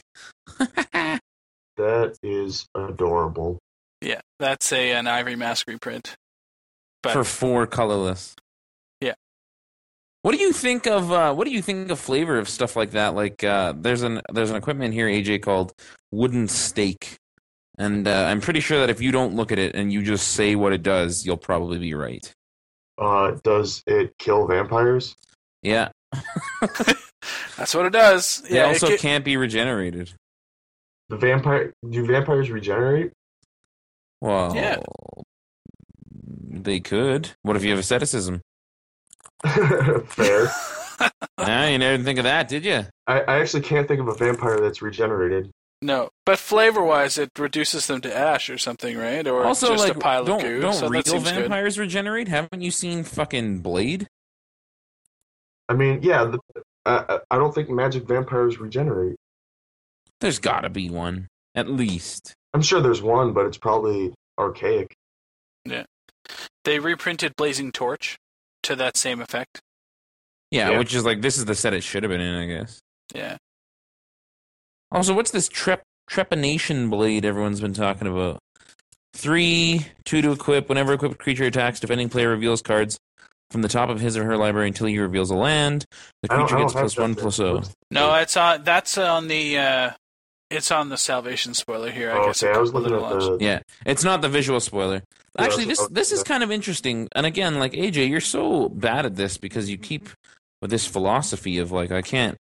S2: That is adorable.
S8: Yeah, that's an Ivory Mask reprint.
S1: For 4 colorless.
S8: Yeah.
S1: What do you think of flavor of stuff like that? Like there's an equipment here, AJ, called Wooden Stake. And I'm pretty sure that if you don't look at it and you just say what it does, you'll probably be right.
S2: Does it kill vampires?
S1: Yeah.
S8: That's what it does.
S1: It also can't be regenerated.
S2: Do vampires regenerate?
S1: Well,
S8: yeah.
S1: They could. What if you have asceticism?
S2: Fair.
S1: Nah, you never think of that, did you?
S2: I actually can't think of a vampire that's regenerated.
S8: No, but flavor-wise, it reduces them to ash or something, right? Or
S1: also,
S8: just
S1: like,
S8: a pile of goo.
S1: Don't
S8: So
S1: real
S8: that seems
S1: vampires regenerate? Haven't you seen fucking Blade?
S2: I mean, yeah. I don't think magic vampires regenerate.
S1: There's gotta be one, at least.
S2: I'm sure there's one, but it's probably archaic.
S8: Yeah. They reprinted Blazing Torch to that same effect.
S1: Yeah, which is like, this is the set it should have been in, I guess.
S8: Yeah.
S1: Also, what's this Trepanation Blade everyone's been talking about? 3, 2 to equip. Whenever equipped creature attacks, defending player reveals cards from the top of his or her library until he reveals a land. The creature gets +1/+0.
S8: No, that's on the it's on the Salvation spoiler here. I guess.
S2: Okay, I was looking at the...
S1: Yeah, it's not the visual spoiler. Actually, this is kind of interesting. And again, like, AJ, you're so bad at this because you keep with this philosophy of, like, I can't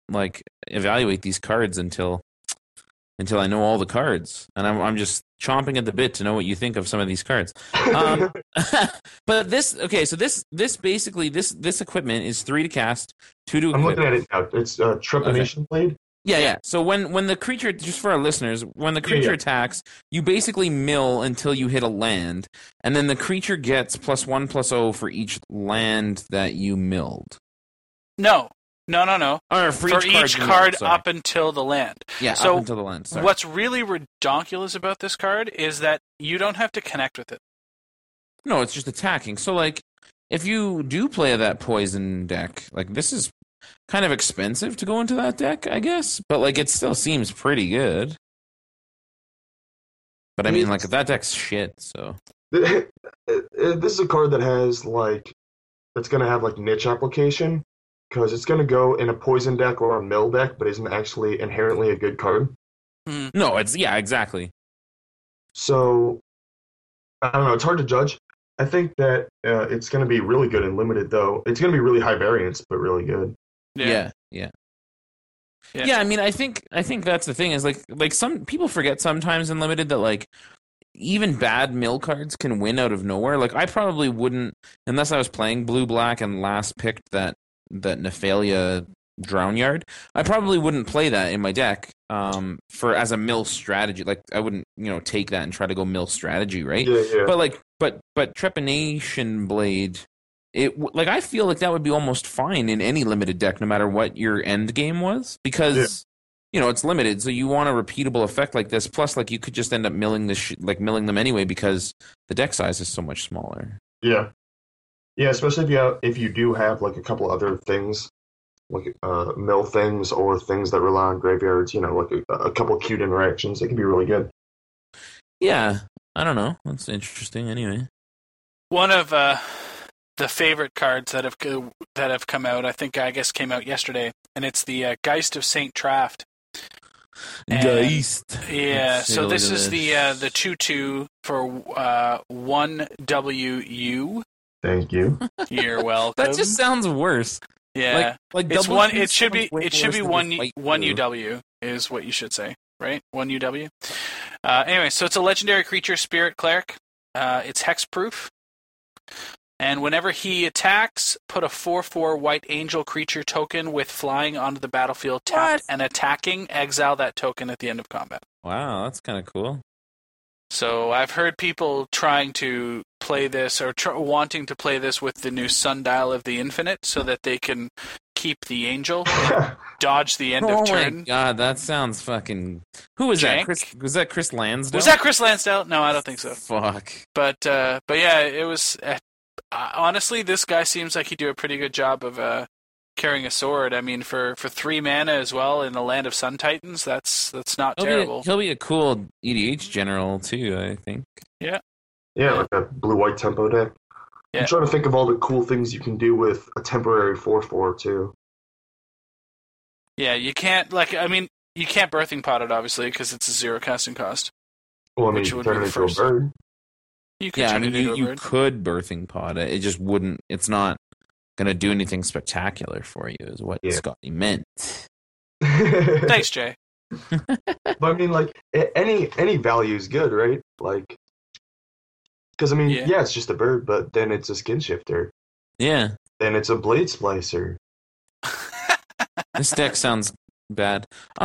S1: like evaluate these cards until I know all the cards, and I'm just chomping at the bit to know what you think of some of these cards. But this basically this equipment is 3 to cast, 2 to equip.
S2: I'm looking at it now. It's Trepanation Blade.
S1: Yeah. So when the creature, just for our listeners, when the creature attacks, you basically mill until you hit a land, and then the creature gets +1/+0 for each land that you milled.
S8: No.
S1: Or for
S8: each card up until the land.
S1: Yeah,
S8: so
S1: up until the land. Sorry.
S8: What's really ridiculous about this card is that you don't have to connect with it.
S1: No, it's just attacking. So, like, if you do play that poison deck, like, this is kind of expensive to go into that deck, I guess. But, like, it still seems pretty good. But, I mean, like, that deck's shit, so...
S2: This is a card that has, like... It's going to have, like, niche application. Because it's going to go in a poison deck or a mill deck, but isn't actually inherently a good card.
S1: No, exactly.
S2: So, I don't know, it's hard to judge. I think that it's going to be really good in limited, though. It's going to be really high variance, but really good.
S1: Yeah. I mean, I think that's the thing is like some people forget sometimes in limited that like even bad mill cards can win out of nowhere. Like I probably wouldn't, unless I was playing blue-black and last picked that Nephalia Drownyard, I probably wouldn't play that in my deck for as a mill strategy. Like I wouldn't, take that and try to go mill strategy, right?
S2: Yeah.
S1: But Trepanation Blade, I feel like that would be almost fine in any limited deck, no matter what your end game was, because it's limited, so you want a repeatable effect like this. Plus, like you could just end up milling milling them anyway because the deck size is so much smaller.
S2: Yeah. Yeah, especially if you do have like a couple other things, like mill things or things that rely on graveyards, like a couple cute interactions, it can be really good.
S1: Yeah, I don't know. That's interesting. Anyway,
S8: one of the favorite cards that have come out, I guess came out yesterday, and it's the Geist of Saint Traft.
S1: Geist.
S8: Yeah. So this is the 2/2 for 1 WU.
S2: Thank you.
S8: You're welcome.
S1: That just sounds worse.
S8: Yeah,
S1: like
S8: it's
S1: double
S8: one.
S1: U
S8: It should be one
S1: one
S8: UW is what you should say, right? 1 UW. Anyway, so it's a legendary creature, Spirit Cleric. It's hexproof, and whenever he attacks, put a 4/4 white angel creature token with flying onto the battlefield, tapped and attacking. Exile that token at the end of combat.
S1: Wow, that's kind of cool.
S8: So I've heard people trying to play this or wanting to play this with the new Sundial of the Infinite so that they can keep the angel and dodge the end of turn.
S1: Oh my god, that sounds fucking... Who was
S8: Jank?
S1: that? Was that Chris Lansdale?
S8: Was that Chris Lansdale? No, I don't think so.
S1: Fuck.
S8: But yeah, it was... honestly, this guy seems like he'd do a pretty good job of carrying a sword. I mean, for 3 mana as well in the Land of Sun Titans, that's not terrible.
S1: He'll be a cool EDH general too, I think.
S8: Yeah.
S2: Yeah, like a blue-white tempo deck.
S8: Yeah.
S2: I'm trying to think of all the cool things you can do with a temporary 4/4 too.
S8: Yeah, you can't you can't Birthing Pot it obviously because it's a 0 casting cost.
S2: Well, I mean, you can turn it into a bird.
S8: You could turn it into a
S1: you
S8: bird.
S1: could Birthing Pot it. It just wouldn't. It's not gonna do anything spectacular for you, is what Scotty meant.
S8: Thanks, Jay.
S2: But I mean, like any value is good, right? Like, because I mean, yeah, it's just a bird, but then it's a skin shifter.
S1: Yeah.
S2: Then it's a blade splicer.
S1: This deck sounds bad.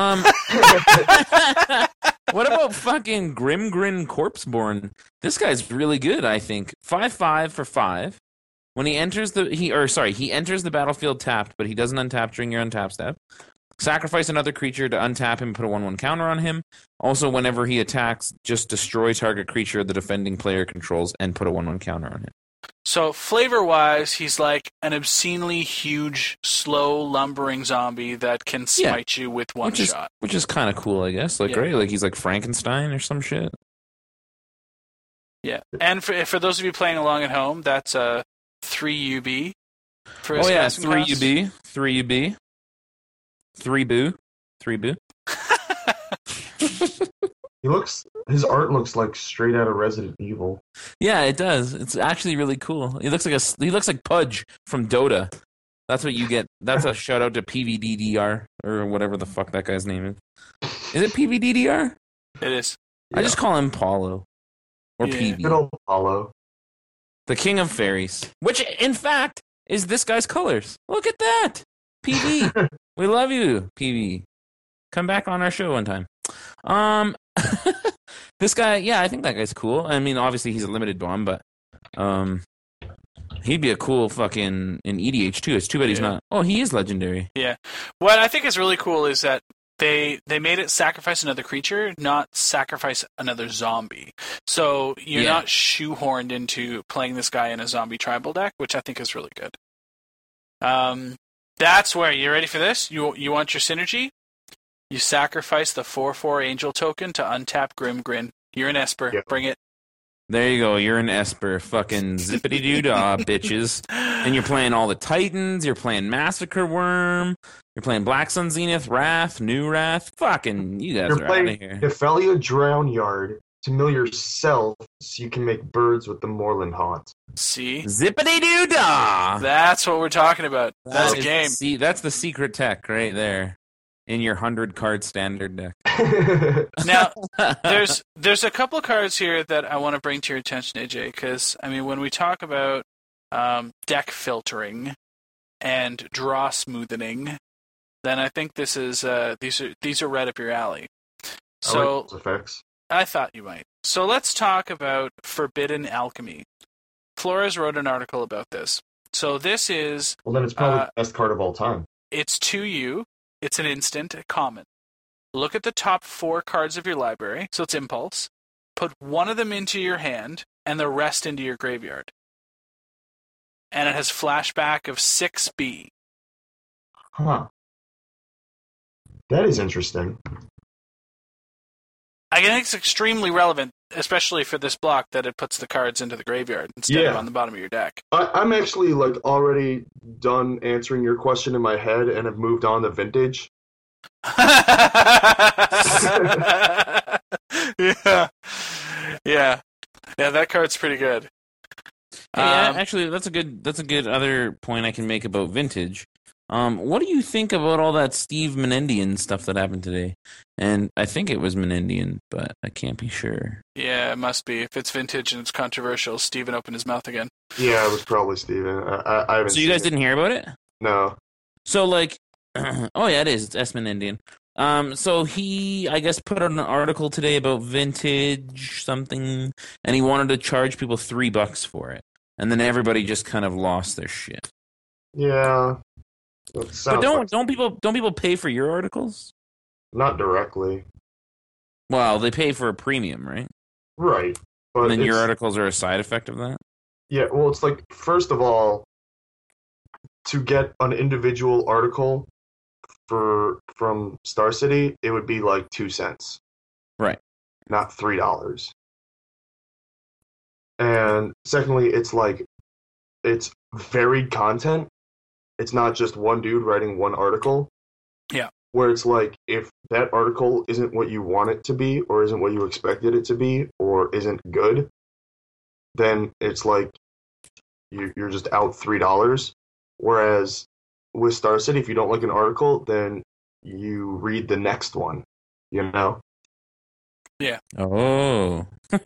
S1: What about fucking Grimgrin Corpseborn? This guy's really good, I think. 5/5 for 5. When he enters he enters the battlefield tapped, but he doesn't untap during your untap step. Sacrifice another creature to untap him and put a 1/1 counter on him. Also, whenever he attacks, just destroy target creature the defending player controls and put a 1/1 counter on him.
S8: So, flavor-wise, he's like an obscenely huge, slow, lumbering zombie that can smite you with one shot.
S1: Which is kind of cool, I guess. Like, right? Like, he's like Frankenstein or some shit.
S8: Yeah. And for those of you playing along at home, that's a 3 UB. For his
S1: 3 UB. 3 UB. 3 boo. 3 boo.
S2: His art looks like straight out of Resident Evil.
S1: Yeah, it does. It's actually really cool. He looks like Pudge from Dota. That's what you get. That's a shout out to PVDDR or whatever the fuck that guy's name is. Is it PVDDR?
S8: It is.
S1: I just call him Paulo or
S8: Yeah.
S2: Good
S1: PV,
S2: old Paulo.
S1: the king of fairies, which in fact is this guy's colors. Look at that, PV. We love you, PV. Come back on our show one time. This guy, yeah, I think that guy's cool. I mean, obviously he's a limited bomb, but he'd be a cool fucking in EDH too. It's too bad he's not. Oh, he is legendary.
S8: Yeah. What I think is really cool is that they made it sacrifice another creature, not sacrifice another zombie. So you're not shoehorned into playing this guy in a zombie tribal deck, which I think is really good. That's where you ready for this? You want your synergy? You sacrifice the 4/4 angel token to untap Grim Grin. You're an Esper.
S2: Yeah.
S8: Bring it.
S1: There you go. You're an Esper. Fucking zippity doo dah, bitches. And you're playing all the Titans. You're playing Massacre Worm. You're playing Black Sun Zenith, Wrath, New Wrath. Fucking, you guys
S2: You're
S1: are out
S2: playing
S1: of here.
S2: Nephelia Drownyard to mill yourself so you can make birds with the Moorland Haunt.
S8: See?
S1: Zippity doo dah.
S8: That's what we're talking about. That's a game.
S1: See, that's the secret tech right there in your 100-card standard deck.
S8: Now, there's a couple of cards here that I want to bring to your attention, AJ, because, I mean, when we talk about deck filtering and draw smoothing, then I think this is these are right up your alley. So
S2: I like those effects.
S8: I thought you might. So let's talk about Forbidden Alchemy. Flores wrote an article about this. So this is...
S2: Well, then it's probably the best card of all time.
S8: It's 2U. It's an instant, a common. Look at the top 4 cards of your library. So it's Impulse. Put one of them into your hand and the rest into your graveyard. And it has flashback of 6B.
S2: Huh. That is interesting.
S8: I think it's extremely relevant, especially for this block, that it puts the cards into the graveyard instead of on the bottom of your deck.
S2: I'm actually like already done answering your question in my head and have moved on to Vintage.
S8: Yeah, that card's pretty good.
S1: Hey, actually, that's a good other point I can make about Vintage. What do you think about all that Steve Menendian stuff that happened today? And I think it was Menendian, but I can't be sure.
S8: Yeah, it must be. If it's Vintage and it's controversial, Steven opened his mouth again.
S2: Yeah, it was probably Steven. I haven't.
S1: So you guys didn't hear about it?
S2: No.
S1: So like, oh yeah, it is. It's S. Menendian. So he, I guess, put out an article today about Vintage something, and he wanted to charge people $3 for it, and then everybody just kind of lost their shit.
S2: Yeah.
S1: But don't people pay for your articles?
S2: Not directly.
S1: Well, they pay for a premium, right?
S2: Right. But
S1: And then your articles are a side effect of that?
S2: Yeah, well, it's like, first of all, to get an individual article from Star City, it would be like 2 cents.
S1: Right.
S2: Not $3. And secondly, it's like, it's varied content. It's not just one dude writing one article.
S8: Yeah.
S2: Where it's like, if that article isn't what you want it to be, or isn't what you expected it to be, or isn't good, then it's like you're just out $3. Whereas with Star City, if you don't like an article, then you read the next one, you know?
S8: Yeah.
S1: Oh.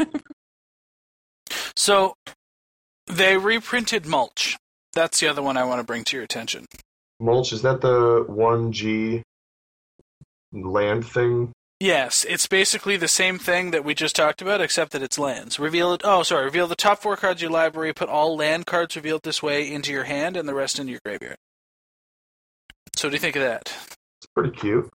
S8: So they reprinted Mulch. That's the other one I want to bring to your attention.
S2: Mulch, is that the 1G land thing?
S8: Yes, it's basically the same thing that we just talked about, except that it's lands. Reveal the top 4 cards of your library, put all land cards revealed this way into your hand, and the rest into your graveyard. So what do you think of that?
S2: It's pretty cute.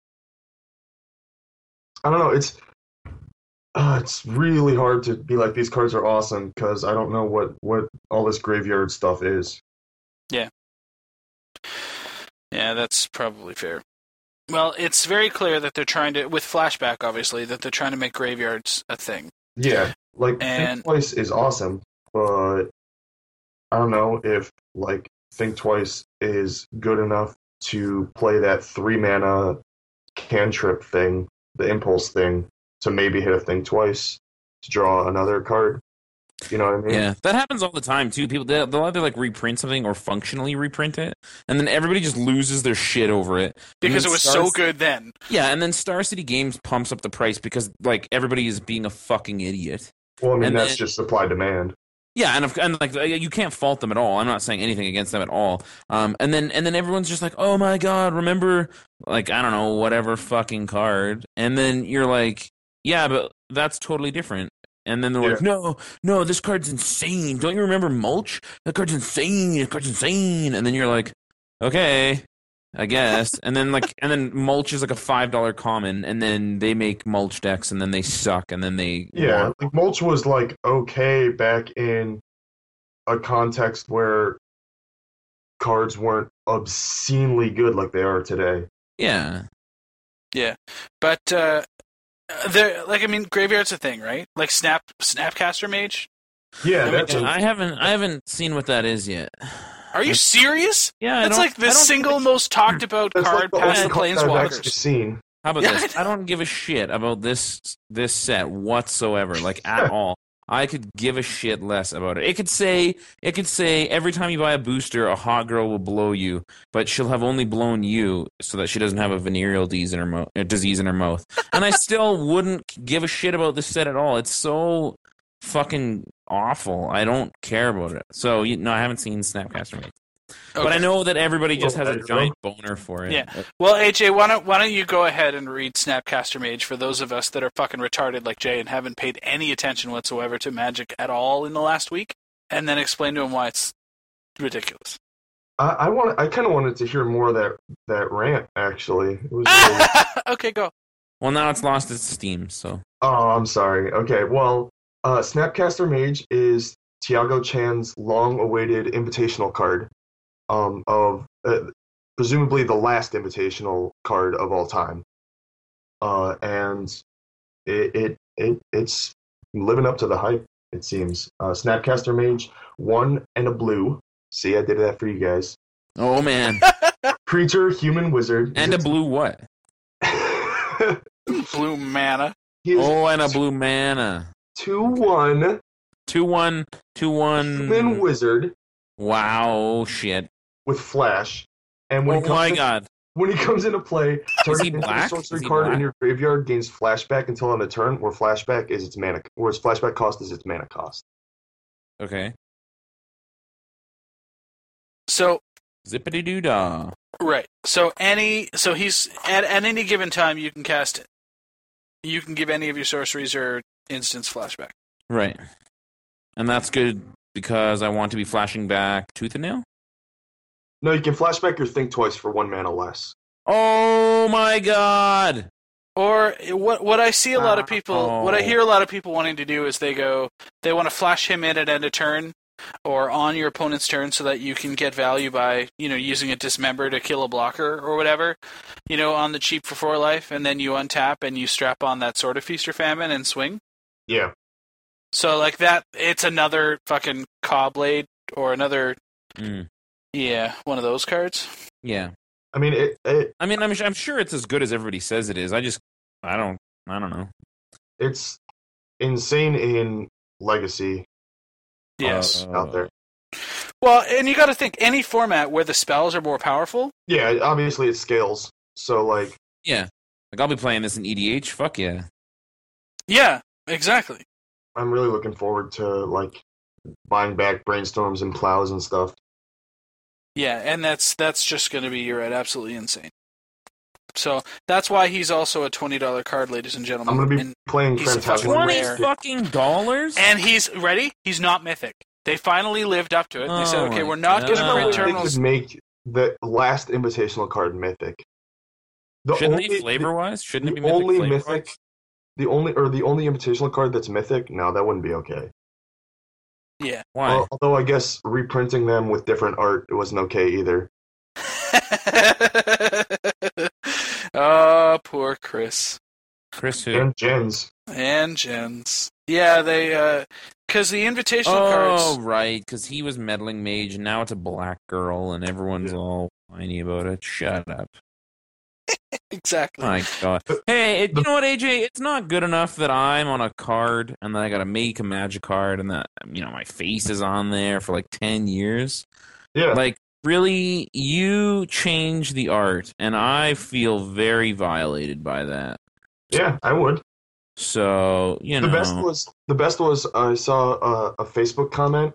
S2: I don't know, it's really hard to be like, these cards are awesome, because I don't know what all this graveyard stuff is.
S8: Yeah. Yeah, that's probably fair. Well, it's very clear that they're trying to, with Flashback, obviously, that they're trying to make graveyards a thing.
S2: Yeah, like, Think Twice is awesome, but I don't know if, like, Think Twice is good enough to play that 3-mana cantrip thing, the Impulse thing, to maybe hit a Think Twice to draw another card. You know what I mean?
S1: Yeah, that happens all the time too. People they'll either like reprint something or functionally reprint it, and then everybody just loses their shit over it
S8: Because it was so good then.
S1: Yeah, and then Star City Games pumps up the price because like everybody is being a fucking idiot.
S2: Well, I mean,
S1: And
S2: that's
S1: then-
S2: just supply demand.
S1: Yeah, and like you can't fault them at all. I'm not saying anything against them at all. And then everyone's just like, oh my god, remember like I don't know whatever fucking card, and then you're like, yeah, but that's totally different. And then they're like, no, this card's insane. Don't you remember Mulch? That card's insane. That card's insane. And then you're like, okay, I guess. And then Mulch is like a $5 common, and then they make Mulch decks, and then they suck, and then they
S2: Yeah, like Mulch was like okay back in a context where cards weren't obscenely good like they are today.
S1: yeah.
S8: Yeah, but Graveyard's a thing, right? Like Snapcaster Mage.
S2: Yeah, that's
S1: I haven't seen what that is yet.
S8: Are you serious?
S1: Yeah,
S8: that's like the single most talked about
S2: that's
S8: card
S2: like the
S8: past
S2: only card I've actually
S8: Planeswalkers.
S2: seen.
S1: How about
S8: Yeah,
S1: this? I don't give a shit about this set whatsoever, like at all. I could give a shit less about it. It could say every time you buy a booster, a hot girl will blow you, but she'll have only blown you so that she doesn't have a venereal disease in her mouth. And I still wouldn't give a shit about this set at all. It's so fucking awful. I don't care about it. So no, I haven't seen Snapcaster Mage. But I know that everybody just has a giant boner for it.
S8: Yeah. Well, AJ, why don't you go ahead and read Snapcaster Mage for those of us that are fucking retarded like Jay and haven't paid any attention whatsoever to Magic at all in the last week, and then explain to him why it's ridiculous.
S2: I kind of wanted to hear more of that rant. Actually, it was really...
S8: Okay, go.
S1: Well, now it's lost its steam. So.
S2: Oh, I'm sorry. Okay, well, Snapcaster Mage is Tiago Chan's long-awaited invitational card. Of presumably the last invitational card of all time, and it's living up to the hype. It seems. Snapcaster Mage, 1 and a blue. See, I did that for you guys.
S1: Oh man.
S2: Creature, human, wizard,
S1: And a blue what?
S8: Blue mana.
S1: And a blue mana.
S2: 2/1.
S1: 2/1. 2/1.
S2: Human wizard.
S1: Wow, shit.
S2: With flash, and when
S1: God!
S2: When he comes into play, target
S1: black?
S2: sorcery
S1: Is he
S2: card
S1: black?
S2: in your graveyard gains flashback until on a turn, where flashback is its mana, whereas flashback cost is its mana cost.
S1: Okay.
S8: So
S1: Zippity doo dah.
S8: right. So he's at any given time you can cast it. You can give any of your sorceries or instants flashback.
S1: Right. And that's good because I want to be flashing back Tooth and Nail?
S2: No, you can flashback your Think Twice for 1 mana less.
S1: Oh my god!
S8: Or what I see a lot of people, what I hear a lot of people wanting to do is they want to flash him in at end of turn or on your opponent's turn so that you can get value by, using a dismember to kill a blocker or whatever, on the cheap for 4 life, and then you untap and you strap on that Sword of Feast or Famine and swing.
S2: Yeah.
S8: So like that, it's another fucking Cawblade or another, one of those cards.
S1: Yeah.
S2: I mean,
S1: I'm sure it's as good as everybody says it is. I don't know.
S2: It's insane in Legacy.
S8: Yes.
S2: Out there.
S8: Well, and you got to think any format where the spells are more powerful.
S2: Yeah, obviously it scales. So like.
S1: Yeah. Like I'll be playing this in EDH. Fuck yeah.
S8: Yeah, exactly.
S2: I'm really looking forward to like buying back Brainstorms and Plows and stuff.
S8: Yeah, and that's just going to be, you're right, absolutely insane. So that's why he's also a $20 card, ladies and gentlemen.
S2: I'm going to be playing Phantasm.
S1: $20 fucking dollars?
S8: And he's ready. He's not mythic. They finally lived up to it. They said, okay, we're not going to print
S2: They
S8: Eternals.
S2: could make the last invitational card mythic.
S1: Shouldn't it be flavor-wise? Shouldn't it be
S2: mythic? The only invitational card that's mythic? No, that wouldn't be okay.
S8: Yeah.
S1: Why?
S2: Although I guess reprinting them with different art, it wasn't okay either.
S8: Oh, poor Chris.
S1: Chris who?
S2: And Jens.
S8: And Jens. Yeah, they, because the invitational cards.
S1: Oh, right, because he was meddling mage, and now it's a black girl, and everyone's all whiny about it. Shut up.
S8: Exactly.
S1: My God. Hey, you know what, AJ? It's not good enough that I'm on a card and then I got to make a Magic card and that my face is on there for like 10 years.
S2: Yeah.
S1: Like, really, you change the art, and I feel very violated by that.
S2: Yeah, I would.
S1: So,
S2: The best was I saw a Facebook comment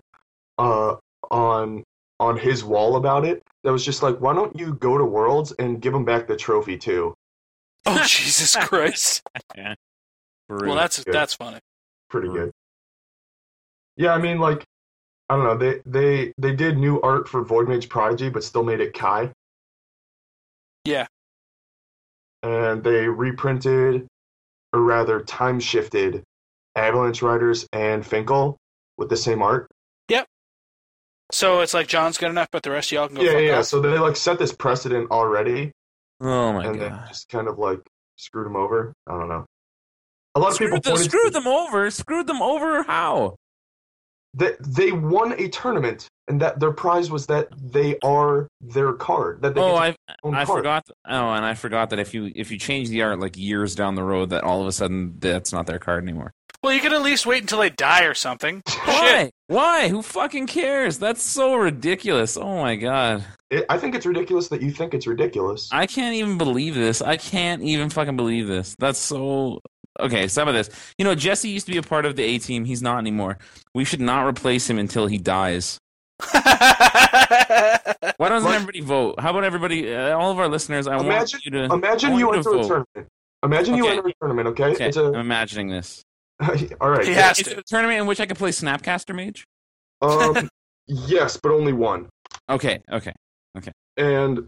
S2: on his wall about it that was just like, why don't you go to Worlds and give him back the trophy too?
S8: Oh, Jesus Christ.
S1: Yeah.
S8: Well, that's funny.
S2: Pretty good. Yeah, I mean, like, I don't know. They did new art for Void Mage Prodigy, but still made it Kai.
S8: Yeah.
S2: And they reprinted, or rather time-shifted, Avalanche Riders and Finkel with the same art.
S8: Yep. So it's like John's good enough, but the rest of y'all can go fuck
S2: Yeah.
S8: off.
S2: So they, like, set this precedent already.
S1: Oh, my
S2: and
S1: God.
S2: then just kind of, like, screwed them over. I don't know. A lot of people
S1: screwed them over? Screwed them over how?
S2: They won a tournament, and that their prize was that they are their card. That they
S1: I forgot. And I forgot that if you change the art like years down the road, that all of a sudden that's not their card anymore.
S8: Well, you could at least wait until they die or something.
S1: Why? Why? Who fucking cares? That's so ridiculous. Oh my God.
S2: I think it's ridiculous that you think it's ridiculous.
S1: I can't even believe this. I can't even fucking believe this. That's so... Okay, some of this. Jesse used to be a part of the A-team. He's not anymore. We should not replace him until he dies. Why doesn't everybody vote? How about everybody, all of our listeners, want you to...
S2: Imagine you enter a tournament. Imagine you enter a tournament, okay?
S1: I'm imagining this.
S2: All right.
S8: He has
S1: to. Is it a tournament in which I could play Snapcaster Mage?
S2: Yes, but only one.
S1: Okay.
S2: And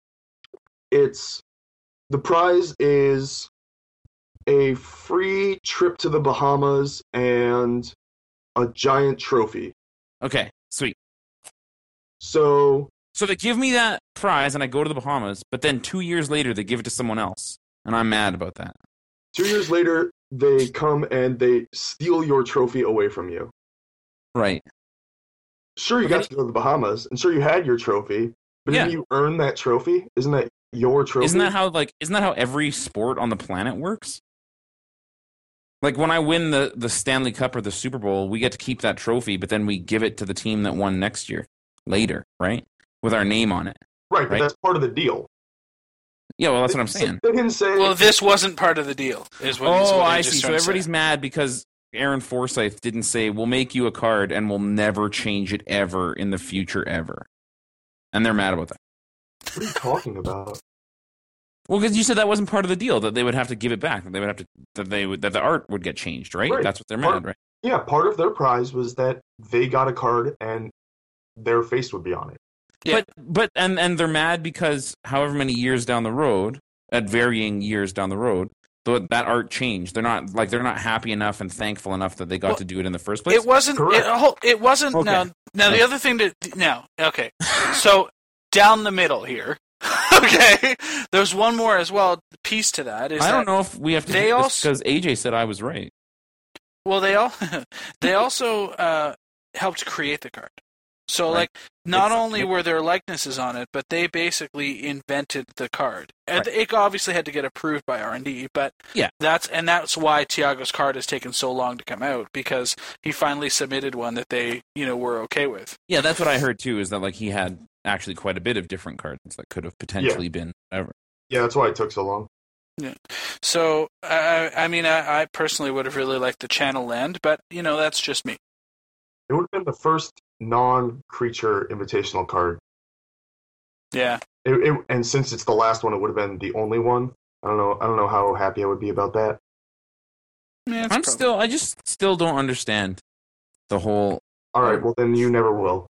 S2: the prize is a free trip to the Bahamas and a giant trophy.
S1: Okay, sweet.
S2: So
S1: they give me that prize and I go to the Bahamas, but then 2 years later they give it to someone else, and I'm mad about that.
S2: 2 years later, they come and they steal your trophy away from you.
S1: Right.
S2: Sure, you got to go to the Bahamas, and sure, you had your trophy, but didn't you earn that trophy? Isn't that your trophy?
S1: Isn't that how every sport on the planet works? Like, when I win the Stanley Cup or the Super Bowl, we get to keep that trophy, but then we give it to the team that won next year, later, right? With our name on it.
S2: Right, but that's part of the deal.
S1: Yeah, well, that's what I'm saying.
S2: They didn't say...
S8: Well, this wasn't part of the deal, is what
S1: I see. So everybody's mad because Aaron Forsyth didn't say, we'll make you a card and we'll never change it ever in the future ever. And they're mad about that.
S2: What are you talking about?
S1: Well, because you said that wasn't part of the deal, that they would have to give it back, that they would have to, that the art would get changed, right? That's what they're mad, right?
S2: Yeah, part of their prize was that they got a card and their face would be on it.
S8: Yeah.
S1: But they're mad because however many years down the road, at varying years down the road, that art changed. They're not happy enough and thankful enough that they got to do it in the first place.
S8: It wasn't. It wasn't. Okay. Now the other thing okay. So down the middle here. Okay, there's one more as well. Piece to that is
S1: I don't know if we have to do this because AJ said I was right.
S8: Well, they also helped create the card. So, right. Not only were there likenesses on it, but they basically invented the card. And it obviously had to get approved by R&D, but that's why Thiago's card has taken so long to come out, because he finally submitted one that they, were okay with.
S1: Yeah, that's what I heard too, is that he had actually quite a bit of different cards that could have potentially been whatever.
S2: Yeah, that's why it took so long.
S8: Yeah. So, I personally would have really liked the Channel Land, but, that's just me.
S2: It would have been the first non-creature invitational card.
S8: Yeah.
S2: And since it's the last one, it would have been the only one. I don't know how happy I would be about that.
S8: Yeah,
S1: I just still don't understand the whole...
S2: All right, well then you never will.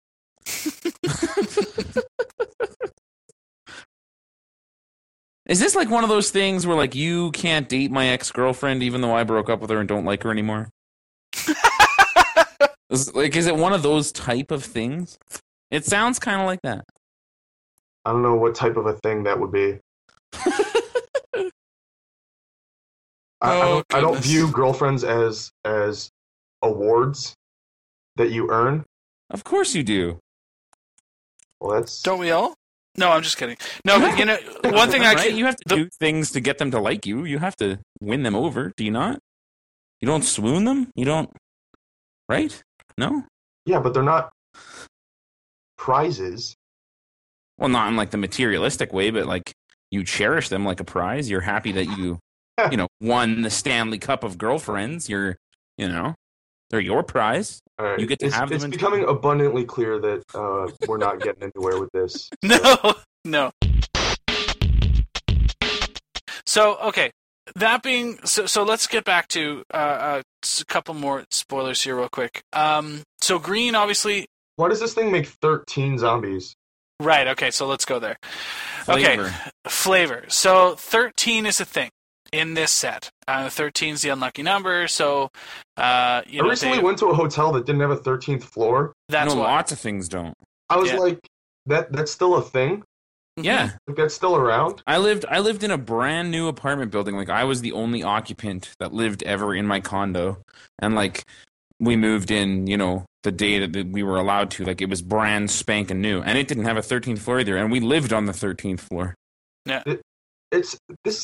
S1: Is this one of those things where you can't date my ex-girlfriend even though I broke up with her and don't like her anymore? Is it one of those type of things? It sounds kind of like that.
S2: I don't know what type of a thing that would be. I don't view girlfriends as awards that you earn.
S1: Of course you do.
S2: Well, that's...
S8: Don't we all? No, I'm just kidding. No, but you know, one thing I
S1: right?
S8: can...
S1: You have to do things to get them to like you. You have to win them over. Do you not? You don't swoon them? You don't... Right? No?
S2: Yeah, but they're not prizes.
S1: Well, not in like the materialistic way, but like you cherish them like a prize. You're happy that you won the Stanley Cup of girlfriends. They're your prize.
S2: All right.
S1: You get to have them.
S2: It's becoming abundantly clear that we're not getting anywhere with this.
S8: No. So, okay. That being... So let's get back to a couple more spoilers here real quick. So green, obviously...
S2: Why does this thing make 13 zombies?
S8: Right, okay, so let's go there.
S1: Flavor.
S8: Okay, flavor. So 13 is a thing in this set. 13 is the unlucky number, so... I
S2: recently went to a hotel that didn't have a 13th floor.
S8: That's why.
S1: Lots of things don't.
S2: I was like, that's still a thing?
S1: Yeah.
S2: Like, that's still around?
S1: I lived in a brand new apartment building. Like, I was the only occupant that lived ever in my condo. And, like, we moved in, the day that we were allowed to. Like, it was brand spanking new. And it didn't have a 13th floor either. And we lived on the 13th floor.
S8: Yeah.
S2: It's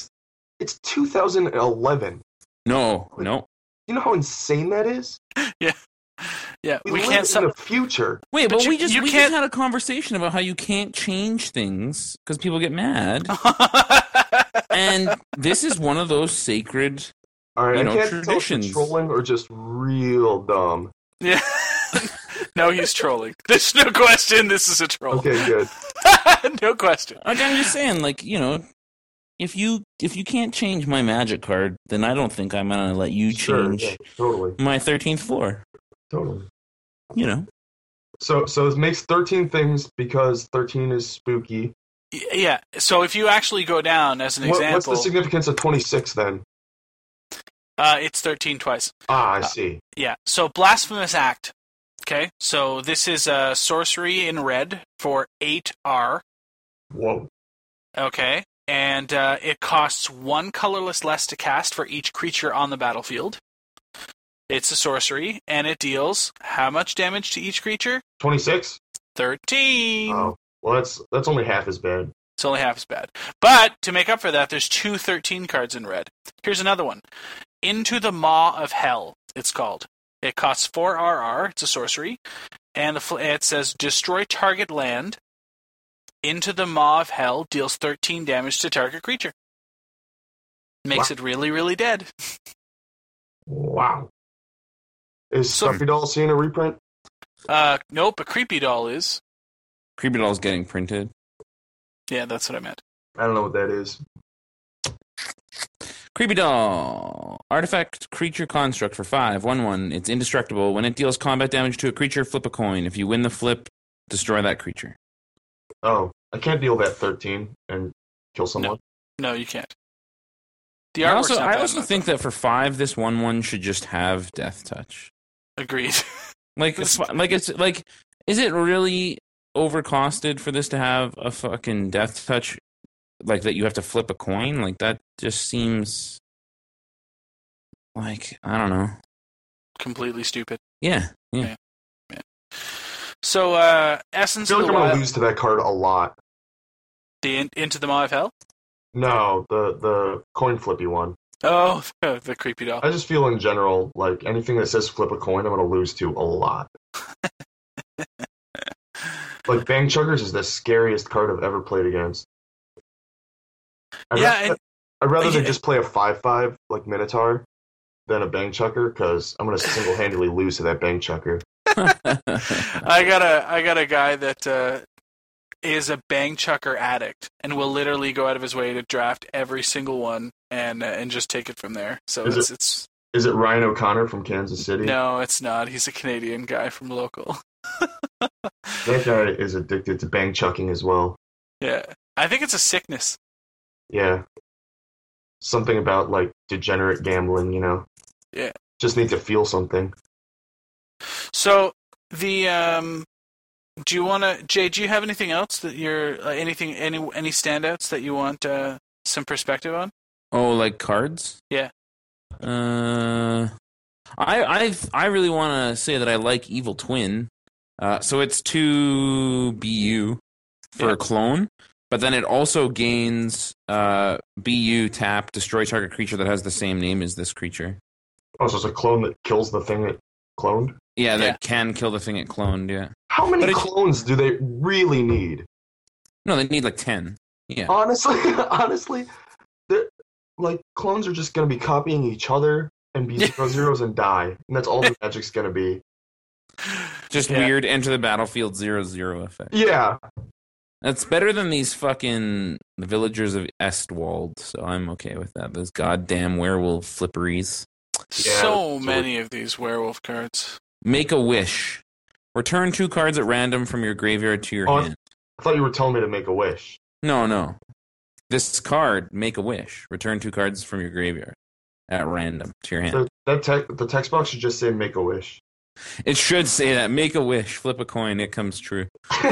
S2: 2011.
S1: No.
S2: You know how insane that is?
S8: Yeah. Yeah,
S2: we can't in the future.
S1: Wait, but we just
S8: can't...
S1: had a conversation about how you can't change things because people get mad. And this is one of those sacred,
S2: all right, I can't
S1: traditions.
S2: Tell if trolling or just real dumb.
S8: Yeah. No, he's trolling. There's no question. This is a troll.
S2: Okay, good.
S8: No question.
S1: I'm just saying, like, if you can't change my magic card, then I don't think I'm gonna let you change
S2: totally.
S1: my 13th floor.
S2: Totally.
S1: So
S2: it makes 13 things because 13 is spooky.
S8: Yeah. So if you actually go down as an example,
S2: what's the significance of 26 then?
S8: It's 13 twice.
S2: I see.
S8: Yeah. So blasphemous act. Okay. So this is sorcery in red for 8R.
S2: Whoa.
S8: Okay. And it costs 1 colorless less to cast for each creature on the battlefield. It's a sorcery, and it deals how much damage to each creature?
S2: 26?
S8: 13.
S2: Oh, well, that's only half as bad.
S8: It's only half as bad. But to make up for that, there's 2 13 cards in red. Here's another one. Into the Maw of Hell, it's called. It costs 4 RR. It's a sorcery. And it says, destroy target land. Into the Maw of Hell deals 13 damage to target creature. Makes it really, really dead.
S2: Wow. Is Stuffy Doll seeing a reprint?
S8: Nope, a Creepy Doll is.
S1: Creepy Doll's getting printed.
S8: Yeah, that's what I meant.
S2: I don't know what that is.
S1: Creepy Doll. Artifact creature construct for 5. 1/1. It's indestructible. When it deals combat damage to a creature, flip a coin. If you win the flip, destroy that creature.
S2: Oh, I can't deal that 13 and kill someone?
S8: No, you can't.
S1: I also think that for 5, this 1/1 should just have Death Touch.
S8: Agreed.
S1: Is it really overcosted for this to have a fucking Death Touch? Like, that you have to flip a coin? Like, that just seems like, I don't know.
S8: Completely stupid.
S1: Yeah.
S8: So, Essence
S2: I feel
S8: of
S2: like
S8: the
S2: I'm going
S8: Wild...
S2: to lose to that card a lot.
S8: Into the Maw of Hell?
S2: No, the coin flippy one.
S8: Oh, the Creepy Doll.
S2: I just feel in general, like, anything that says flip a coin, I'm going to lose to a lot. Like, Bang Chuggers is the scariest card I've ever played against. I'd rather they just play a 5/5, like Minotaur, than a Bang Chucker, because I'm going to single-handedly lose to that Bang Chucker.
S8: I got a guy that is a Bang Chucker addict and will literally go out of his way to draft every single one and just take it from there. So
S2: is it Ryan O'Connor from Kansas City?
S8: No, it's not. He's a Canadian guy from local.
S2: That guy is addicted to bang chucking as well.
S8: Yeah, I think it's a sickness.
S2: Yeah, something about like degenerate gambling,
S8: Yeah,
S2: just need to feel something.
S8: So the do you want to, Jay? Do you have anything else that you're any standouts that you want some perspective on?
S1: Oh, like cards?
S8: Yeah.
S1: I really want to say that I like Evil Twin. So it's 2 BU. for a clone, but then it also gains BU tap, destroy target creature that has the same name as this creature.
S2: Oh, so it's a clone that kills the thing it cloned?
S1: Yeah, that can kill the thing it cloned, yeah.
S2: How many clones do they really need?
S1: No, they need like 10. Yeah.
S2: Honestly, like clones are just going to be copying each other and be 0/0s and die. And that's all the Magic's going to be.
S1: Just weird enter the battlefield 0/0 effect.
S2: Yeah.
S1: That's better than these fucking villagers of Estwald, so I'm okay with that. Those goddamn werewolf flipperies.
S8: So many of these werewolf cards.
S1: Make a wish. Return 2 cards at random from your graveyard to your hand.
S2: I thought you were telling me to make a wish.
S1: No. This card, make a wish. Return 2 cards from your graveyard at random to your hand.
S2: The text box should just say make a wish.
S1: It should say that. Make a wish. Flip a coin. It comes true.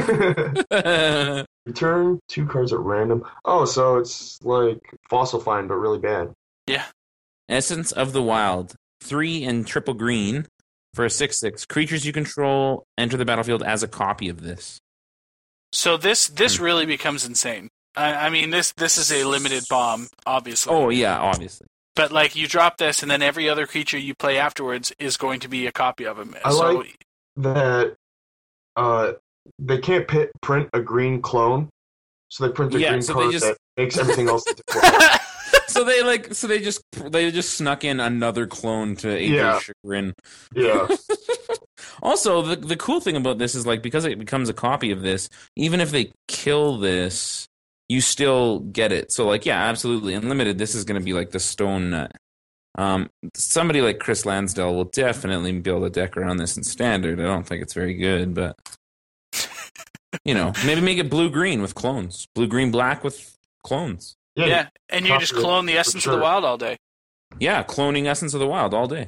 S2: Return 2 cards at random. Oh, so it's like Fossil Find, but really bad.
S8: Yeah.
S1: Essence of the Wild. 3 and triple green for a 6/6. Creatures you control enter the battlefield as a copy of this.
S8: So this really becomes insane. I mean, this is a limited bomb, obviously.
S1: Oh, yeah, obviously.
S8: But, like, you drop this, and then every other creature you play afterwards is going to be a copy of him.
S2: I like that they can't print a green clone, so they print a green card that makes everything else into clone.
S1: So they just snuck in another clone to AJ's chagrin.
S2: Yeah.
S1: Also, the cool thing about this is, like, because it becomes a copy of this, even if they kill this, you still get it. So, like, yeah, absolutely. Unlimited, this is going to be like the stone nut. Somebody like Chris Lansdale will definitely be able to deck around this in standard. I don't think it's very good, but, maybe make it blue-green with clones. Blue-green-black with clones.
S8: Yeah, and you just clone the Essence of the Wild all day.
S1: Yeah, cloning Essence of the Wild all day.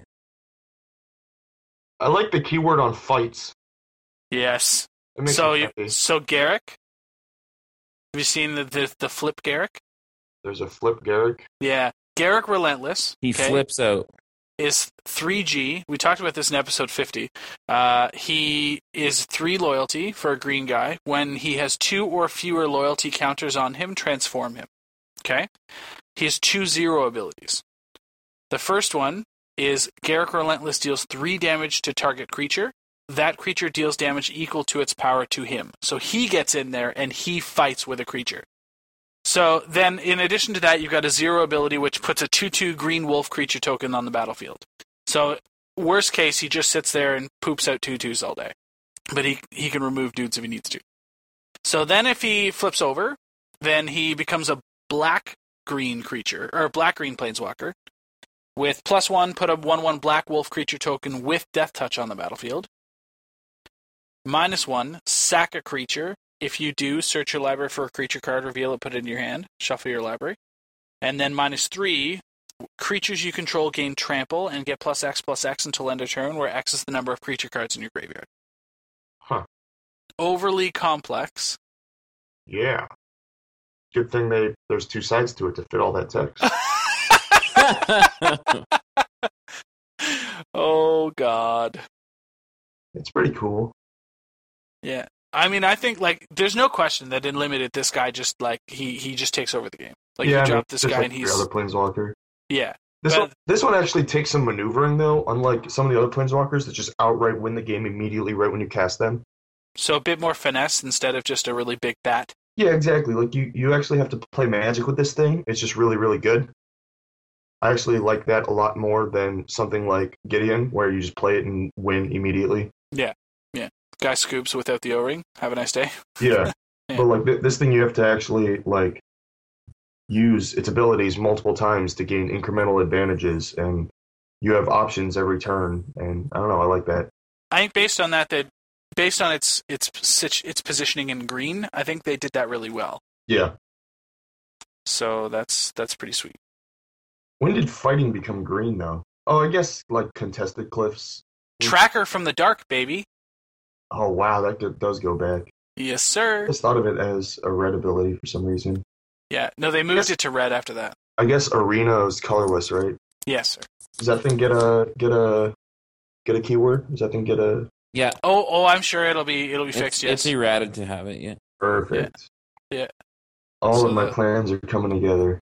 S2: I like the keyword on fights.
S8: Yes. So Garrick? Have you seen the flip Garrick?
S2: There's a flip Garrick?
S8: Yeah. Garrick Relentless.
S1: He flips out.
S8: Is 3G. We talked about this in episode 50. He is 3 loyalty for a green guy. When he has 2 or fewer loyalty counters on him, transform him. Okay? He has 2 0 abilities. The first one is Garrick Relentless deals 3 damage to target creature. That creature deals damage equal to its power to him. So he gets in there and he fights with a creature. So then, in addition to that, you've got a 0 ability which puts a 2/2 green wolf creature token on the battlefield. So, worst case, he just sits there and poops out 2/2s all day. But he can remove dudes if he needs to. So then if he flips over, then he becomes a black-green creature, or black-green planeswalker. With +1, put a 1/1 black wolf creature token with Death Touch on the battlefield. -1, sack a creature. If you do, search your library for a creature card, reveal it, put it in your hand, shuffle your library. And then -3, creatures you control gain trample and get +X until end of turn, where X is the number of creature cards in your graveyard.
S2: Huh.
S8: Overly complex.
S2: Yeah. Good thing there's 2 sides to it to fit all that text.
S8: Oh, God.
S2: It's pretty cool.
S8: Yeah. I mean, I think, like, there's no question that in Limited, this guy just, like, he just takes over the game. Like, you drop this guy and he's...
S2: other Planeswalker.
S8: Yeah.
S2: This one actually takes some maneuvering, though, unlike some of the other Planeswalkers that just outright win the game immediately right when you cast them.
S8: So a bit more finesse instead of just a really big bat.
S2: Yeah, exactly. Like, you actually have to play Magic with this thing. It's just really, really good. I actually like that a lot more than something like Gideon, where you just play it and win immediately.
S8: Yeah. Guy scoops without the O-ring. Have a nice day.
S2: Yeah. But, like, this thing you have to actually, like, use its abilities multiple times to gain incremental advantages, and you have options every turn, and I don't know, I like that.
S8: I think based on its positioning in green, I think they did that really well.
S2: Yeah.
S8: So that's pretty sweet.
S2: When did fighting become green, though? Oh, I guess, like, Contested Cliffs.
S8: Tracker from the Dark, baby.
S2: Oh, wow, that does go back.
S8: Yes, sir.
S2: I just thought of it as a red ability for some reason.
S8: Yeah, no, they moved it to red after that.
S2: I guess Arena is colorless, right?
S8: Yes, sir.
S2: Does that thing get a keyword? Does that thing get a...
S1: Yeah.
S8: Oh, I'm sure it'll be fixed, yes.
S1: It's errated to have it, yeah.
S2: Perfect.
S8: Yeah.
S2: All
S8: So
S2: of my
S8: the-
S2: plans are coming together.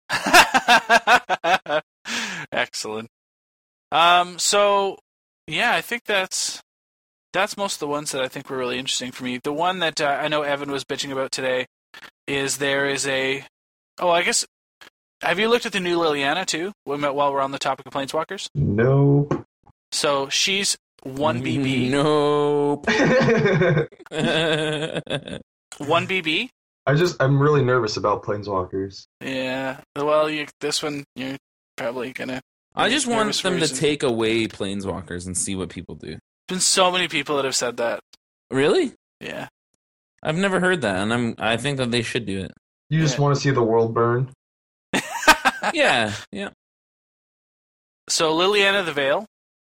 S8: Excellent. So yeah, I think that's most of the ones that I think were really interesting for me. The one that I know Evan was bitching about today is there is a. Oh, I guess. Have you looked at the new Liliana too? While we're on the topic of Planeswalkers,
S2: No.
S8: so she's 1BB.
S1: Nope.
S8: 1BB.
S2: I'm really nervous about Planeswalkers.
S8: Yeah. Well, this one you're probably gonna.
S1: I just want
S8: Nervous
S1: them to
S8: reason.
S1: take away Planeswalkers and see what people do.
S8: Been so many people that have said that.
S1: Really?
S8: Yeah.
S1: I've never heard that, and I think that they should do it.
S2: You just want to see the world burn?
S1: Yeah.
S8: So Liliana the Veil.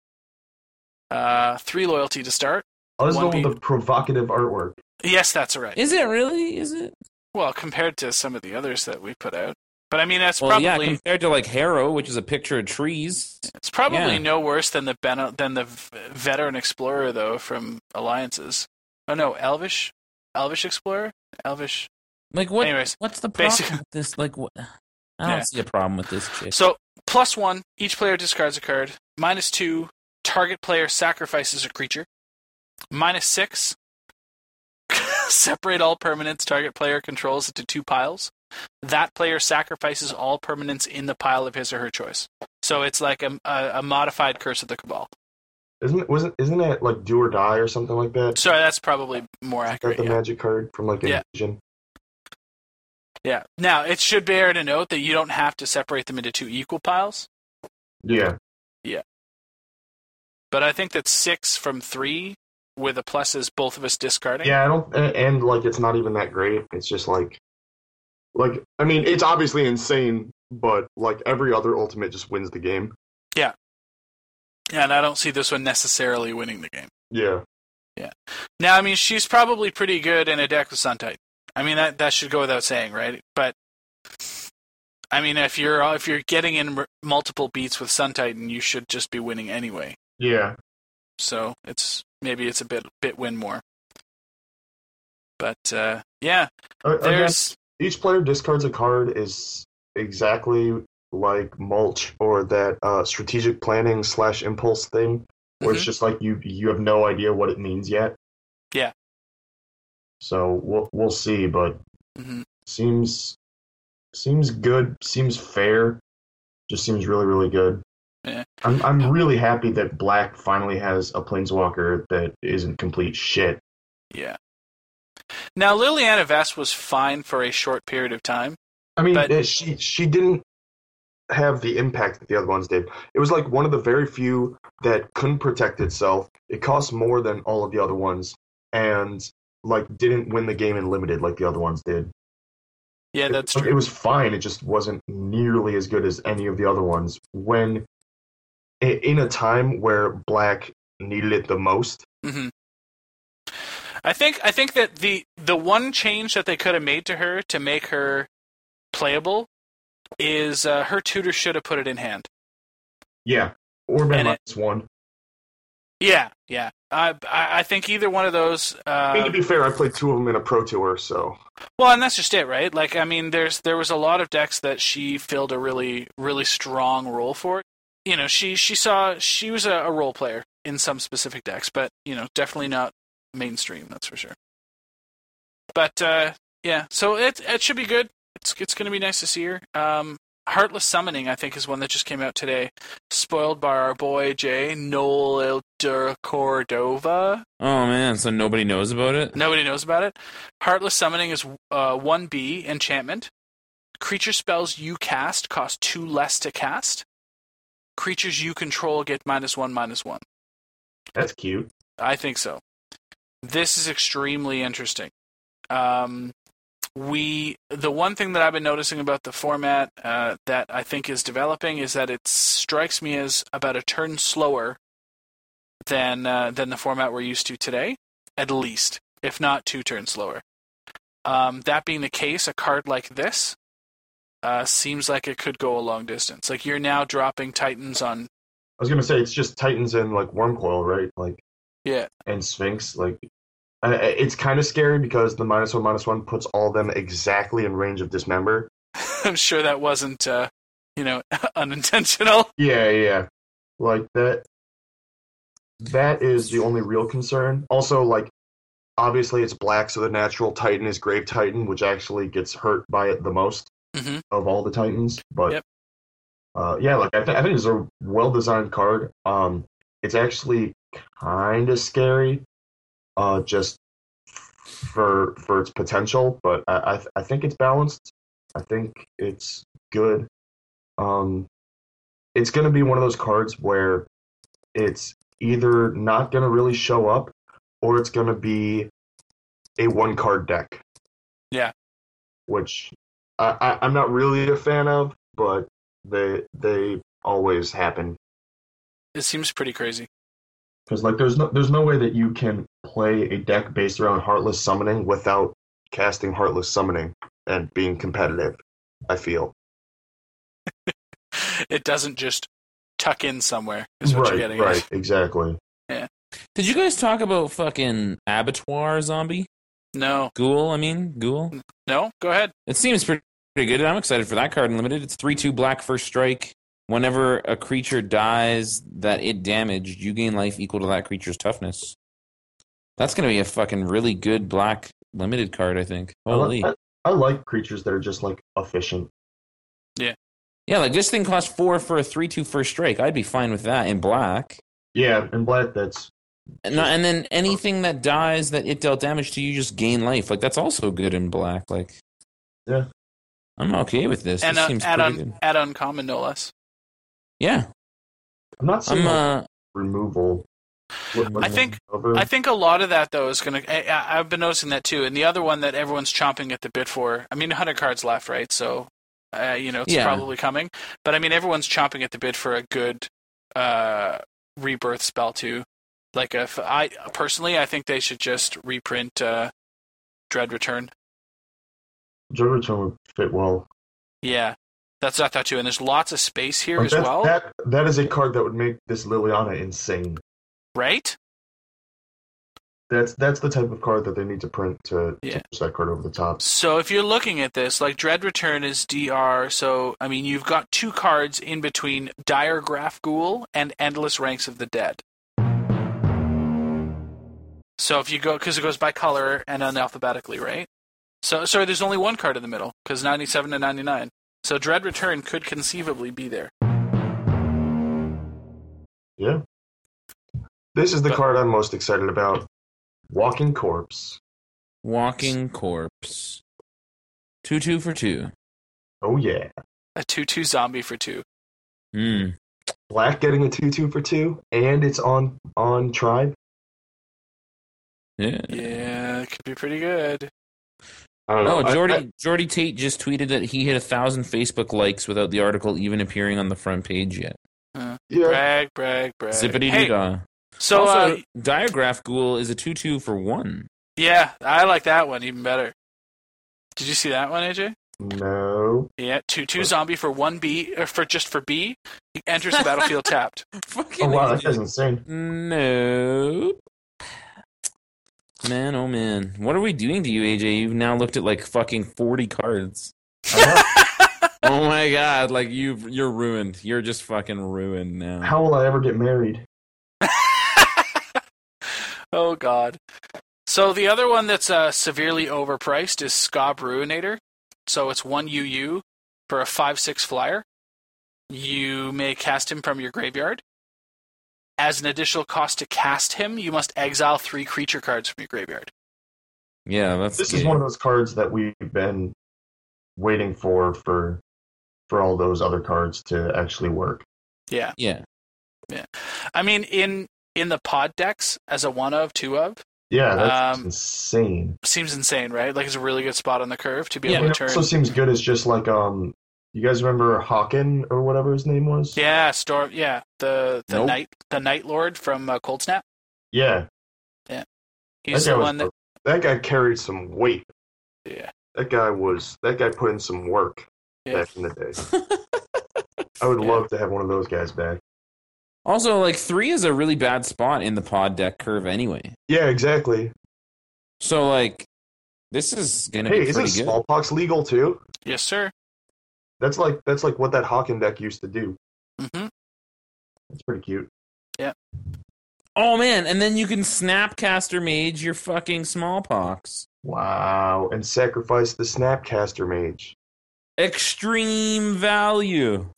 S8: 3 loyalty to start.
S2: I'll just go
S8: 1B.
S2: with the provocative artwork.
S8: Yes, that's right.
S1: Is it really? Is it?
S8: Well, compared to some of the others that we put out. But I mean, that's
S1: Well,
S8: probably
S1: yeah, compared to like Harrow, which is a picture of trees.
S8: it's probably
S1: yeah.
S8: no worse than the veteran explorer though from Alliances. Oh no, Elvish Explorer, Elvish.
S1: Like what?
S8: Anyways,
S1: what's the problem
S8: basic-
S1: with this? Like what? I don't
S8: Yeah.
S1: see a problem with this chick.
S8: So +1, each player discards a card. -2, target player sacrifices a creature. -6, separate all permanents target player controls into 2 piles. That player sacrifices all permanents in the pile of his or her choice. So it's like a modified Curse of the Cabal.
S2: Isn't it like do or die or something like that?
S8: So that's probably more
S2: Is that
S8: accurate.
S2: the
S8: Yeah.
S2: magic card from like
S8: Yeah.
S2: Invasion?
S8: Yeah. Now, it should bear to note that you don't have to separate them into 2 equal piles.
S2: Yeah.
S8: But I think that 6 from 3 with a plus is both of us discarding.
S2: Yeah, I don't, and like it's not even that great. It's just like I mean, it's obviously insane, but like every other ultimate just wins the game.
S8: Yeah, and I don't see this one necessarily winning the game.
S2: Yeah.
S8: Now, I mean, she's probably pretty good in a deck with Sun Titan. I mean, that should go without saying, right? But I mean, if you're getting in multiple beats with Sun Titan, you should just be winning anyway.
S2: Yeah.
S8: So maybe it's a bit win more. But yeah,
S2: Again,
S8: there's
S2: each player discards a card is exactly like Mulch or that strategic planning / impulse thing, where it's just like you have no idea what it means yet.
S8: Yeah.
S2: So we'll see, but
S8: Mhm.
S2: seems good, seems fair, just seems really, really good.
S8: Yeah.
S2: I'm really happy that Black finally has a Planeswalker that isn't complete shit.
S8: Yeah. Now, Liliana Vess was fine for a short period of time.
S2: I mean,
S8: But-
S2: she didn't have the impact that the other ones did. It was like one of the very few that couldn't protect itself. It cost more than all of the other ones, and like didn't win the game in limited like the other ones did.
S8: Yeah, that's
S2: It
S8: true.
S2: was fine. It just wasn't nearly as good as any of the other ones. When in a time where Black needed it the most.
S8: hmm I think that the one change that they could have made to her to make her playable is her tutor should have put it in hand.
S2: Yeah, or been
S8: And
S2: -1.
S8: Yeah. I think either one of those.
S2: I mean, to be fair, I played 2 of them in a Pro Tour, so
S8: Well, and that's just it, right? Like, I mean, there was a lot of decks that she filled a really, really strong role for. You know, she was a role player in some specific decks, but definitely not mainstream. That's for sure. But yeah, so it should be good. It's going to be nice to see her. Heartless Summoning, I think, is one that just came out today. Spoiled by our boy Jay Noel de Cordova.
S1: Oh man, so nobody knows about it?
S8: Nobody knows about it. Heartless Summoning is 1B enchantment. Creature spells you cast cost 2 less to cast. Creatures you control get -1/-1.
S2: that's cute.
S8: I think so. This is extremely interesting. The one thing that I've been noticing about the format that I think is developing is that it strikes me as about a turn slower than the format we're used to today, at least, if not 2 turns slower. That being the case, a card like this seems like it could go a long distance. Like, you're now dropping Titans on...
S2: I was gonna say it's just Titans and like Wormcoil, right? Like
S8: Yeah.
S2: and Sphinx. Like It's kind of scary because the -1/-1 puts all of them exactly in range of Dismember.
S8: I'm sure that wasn't, unintentional.
S2: Yeah. Like, that is the only real concern. Also, like, obviously it's black, so the natural Titan is Grave Titan, which actually gets hurt by it the most of all the Titans. But, like, I think it's a well-designed card. It's actually kind of scary, just for its potential, but I think it's balanced. I think it's good. It's going to be one of those cards where it's either not going to really show up, or it's going to be a one-card deck.
S8: Yeah.
S2: Which I'm not really a fan of, but they always happen.
S8: It seems pretty crazy.
S2: Because like there's no way that you can play a deck based around Heartless Summoning without casting Heartless Summoning and being competitive, I feel.
S8: It doesn't just tuck in somewhere, is what you're getting at.
S2: Right, exactly.
S8: Yeah.
S1: Did you guys talk about fucking Abattoir Zombie?
S8: No.
S1: Ghoul?
S8: No? Go ahead.
S1: It seems pretty good. I'm excited for that card in Limited. It's 3/2 black first strike. Whenever a creature dies that it damaged, you gain life equal to that creature's toughness. That's going to be a fucking really good black Limited card, I think. Holy.
S2: I like creatures that are just, like, efficient.
S8: Yeah.
S1: Yeah, like this thing costs 4 for a 3/2 first strike. I'd be fine with that in black.
S2: Yeah, in black, that's...
S1: And then anything that dies that it dealt damage to, you just gain life. Like, that's also good in black. Like,
S2: yeah.
S1: I'm okay with this.
S8: And
S1: this seems pretty good.
S8: add uncommon, no less.
S1: Yeah.
S2: I'm not saying removal.
S8: I think a lot of that, though, is going to... I've been noticing that, too. And the other one that everyone's chomping at the bit for... I mean, 100 cards left, right? So, it's probably coming. But, I mean, everyone's chomping at the bit for a good rebirth spell, too. Like, I think they should just reprint Dread Return.
S2: Dread Return would fit well.
S8: Yeah. That's what I thought, too. And there's lots of space here as well.
S2: That is a card that would make this Liliana insane.
S8: Right?
S2: That's the type of card that they need to print to push that card over the top.
S8: So if you're looking at this, like Dread Return is DR, so, I mean, you've got 2 cards in between Diregraph Ghoul and Endless Ranks of the Dead. So if you go, because it goes by color and then alphabetically, right? So, sorry, there's only 1 card in the middle, because 97 to 99. So Dread Return could conceivably be there.
S2: Yeah. This is the card I'm most excited about. Walking Corpse.
S1: Walking Corpse. 2/2 for 2.
S2: Oh, yeah.
S8: A 2/2 zombie for 2.
S2: Black getting a 2/2 for 2, and it's on Tribe.
S1: Yeah.
S8: Yeah, it could be pretty good.
S2: I don't know.
S1: Jordy Tate just tweeted that he hit 1,000 Facebook likes without the article even appearing on the front page yet.
S8: Brag.
S1: Zippity-doo-dah.
S8: So,
S1: also, Diregraph Ghoul is a 2/2 for 1.
S8: Yeah, I like that one even better. Did you see that one, AJ?
S2: No.
S8: Yeah, 2/2 zombie for 1B, or for B. He enters the battlefield tapped.
S2: Oh wow, that's insane.
S1: Nope. Man, oh man. What are we doing to you, AJ? You've now looked at like fucking 40 cards. Oh my god, like you're ruined. You're just fucking ruined now.
S2: How will I ever get married?
S8: Oh god. So the other one that's severely overpriced is Scob Ruinator. So it's 1 UU for a 5/6 flyer. You may cast him from your graveyard. As an additional cost to cast him, you must exile 3 creature cards from your graveyard.
S1: Yeah,
S2: this is one of those cards that we've been waiting for all those other cards to actually work.
S8: Yeah.
S1: Yeah.
S8: I mean, in the pod decks, as a 1 of, 2 of.
S2: Yeah, that's insane.
S8: Seems insane, right? Like it's a really good spot on the curve to be able to turn.
S2: It also seems good as just like you guys remember Hawken or whatever his name was?
S8: Yeah, Storm. Yeah, the Night Lord from Cold Snap.
S2: Yeah.
S8: Yeah. He's the one
S2: that guy carried some weight.
S8: Yeah.
S2: That guy put in some work back in the day. I would love to have one of those guys back.
S1: Also, like 3 is a really bad spot in the pod deck curve anyway.
S2: Yeah, exactly.
S1: So, like, this is going to
S2: Hey,
S1: be
S2: isn't
S1: pretty good.
S2: smallpox legal too?
S8: Yes, sir.
S2: That's like what that Hawken deck used to do.
S8: Mm-hmm.
S2: That's pretty cute.
S1: Oh, man, and then you can Snapcaster Mage your fucking smallpox.
S2: Wow, and sacrifice the Snapcaster Mage.
S1: Extreme value.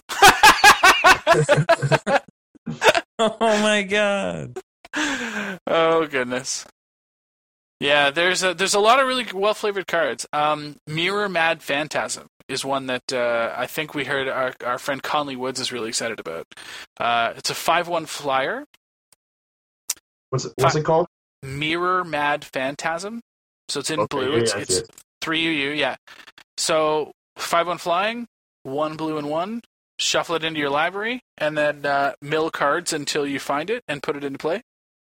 S1: Oh, my God.
S8: Oh goodness. Yeah, there's a lot of really well flavored cards. Mirror Mad Phantasm is one that I think we heard our friend Conley Woods is really excited about. It's a 5/1 flyer.
S2: What's it called?
S8: Mirror Mad Phantasm. So it's in
S2: Okay,
S8: blue.
S2: yeah,
S8: It's
S2: that's it.
S8: 3 UU, yeah. So 5/1 flying, 1 blue and 1. Shuffle it into your library, and then mill cards until you find it and put it into play.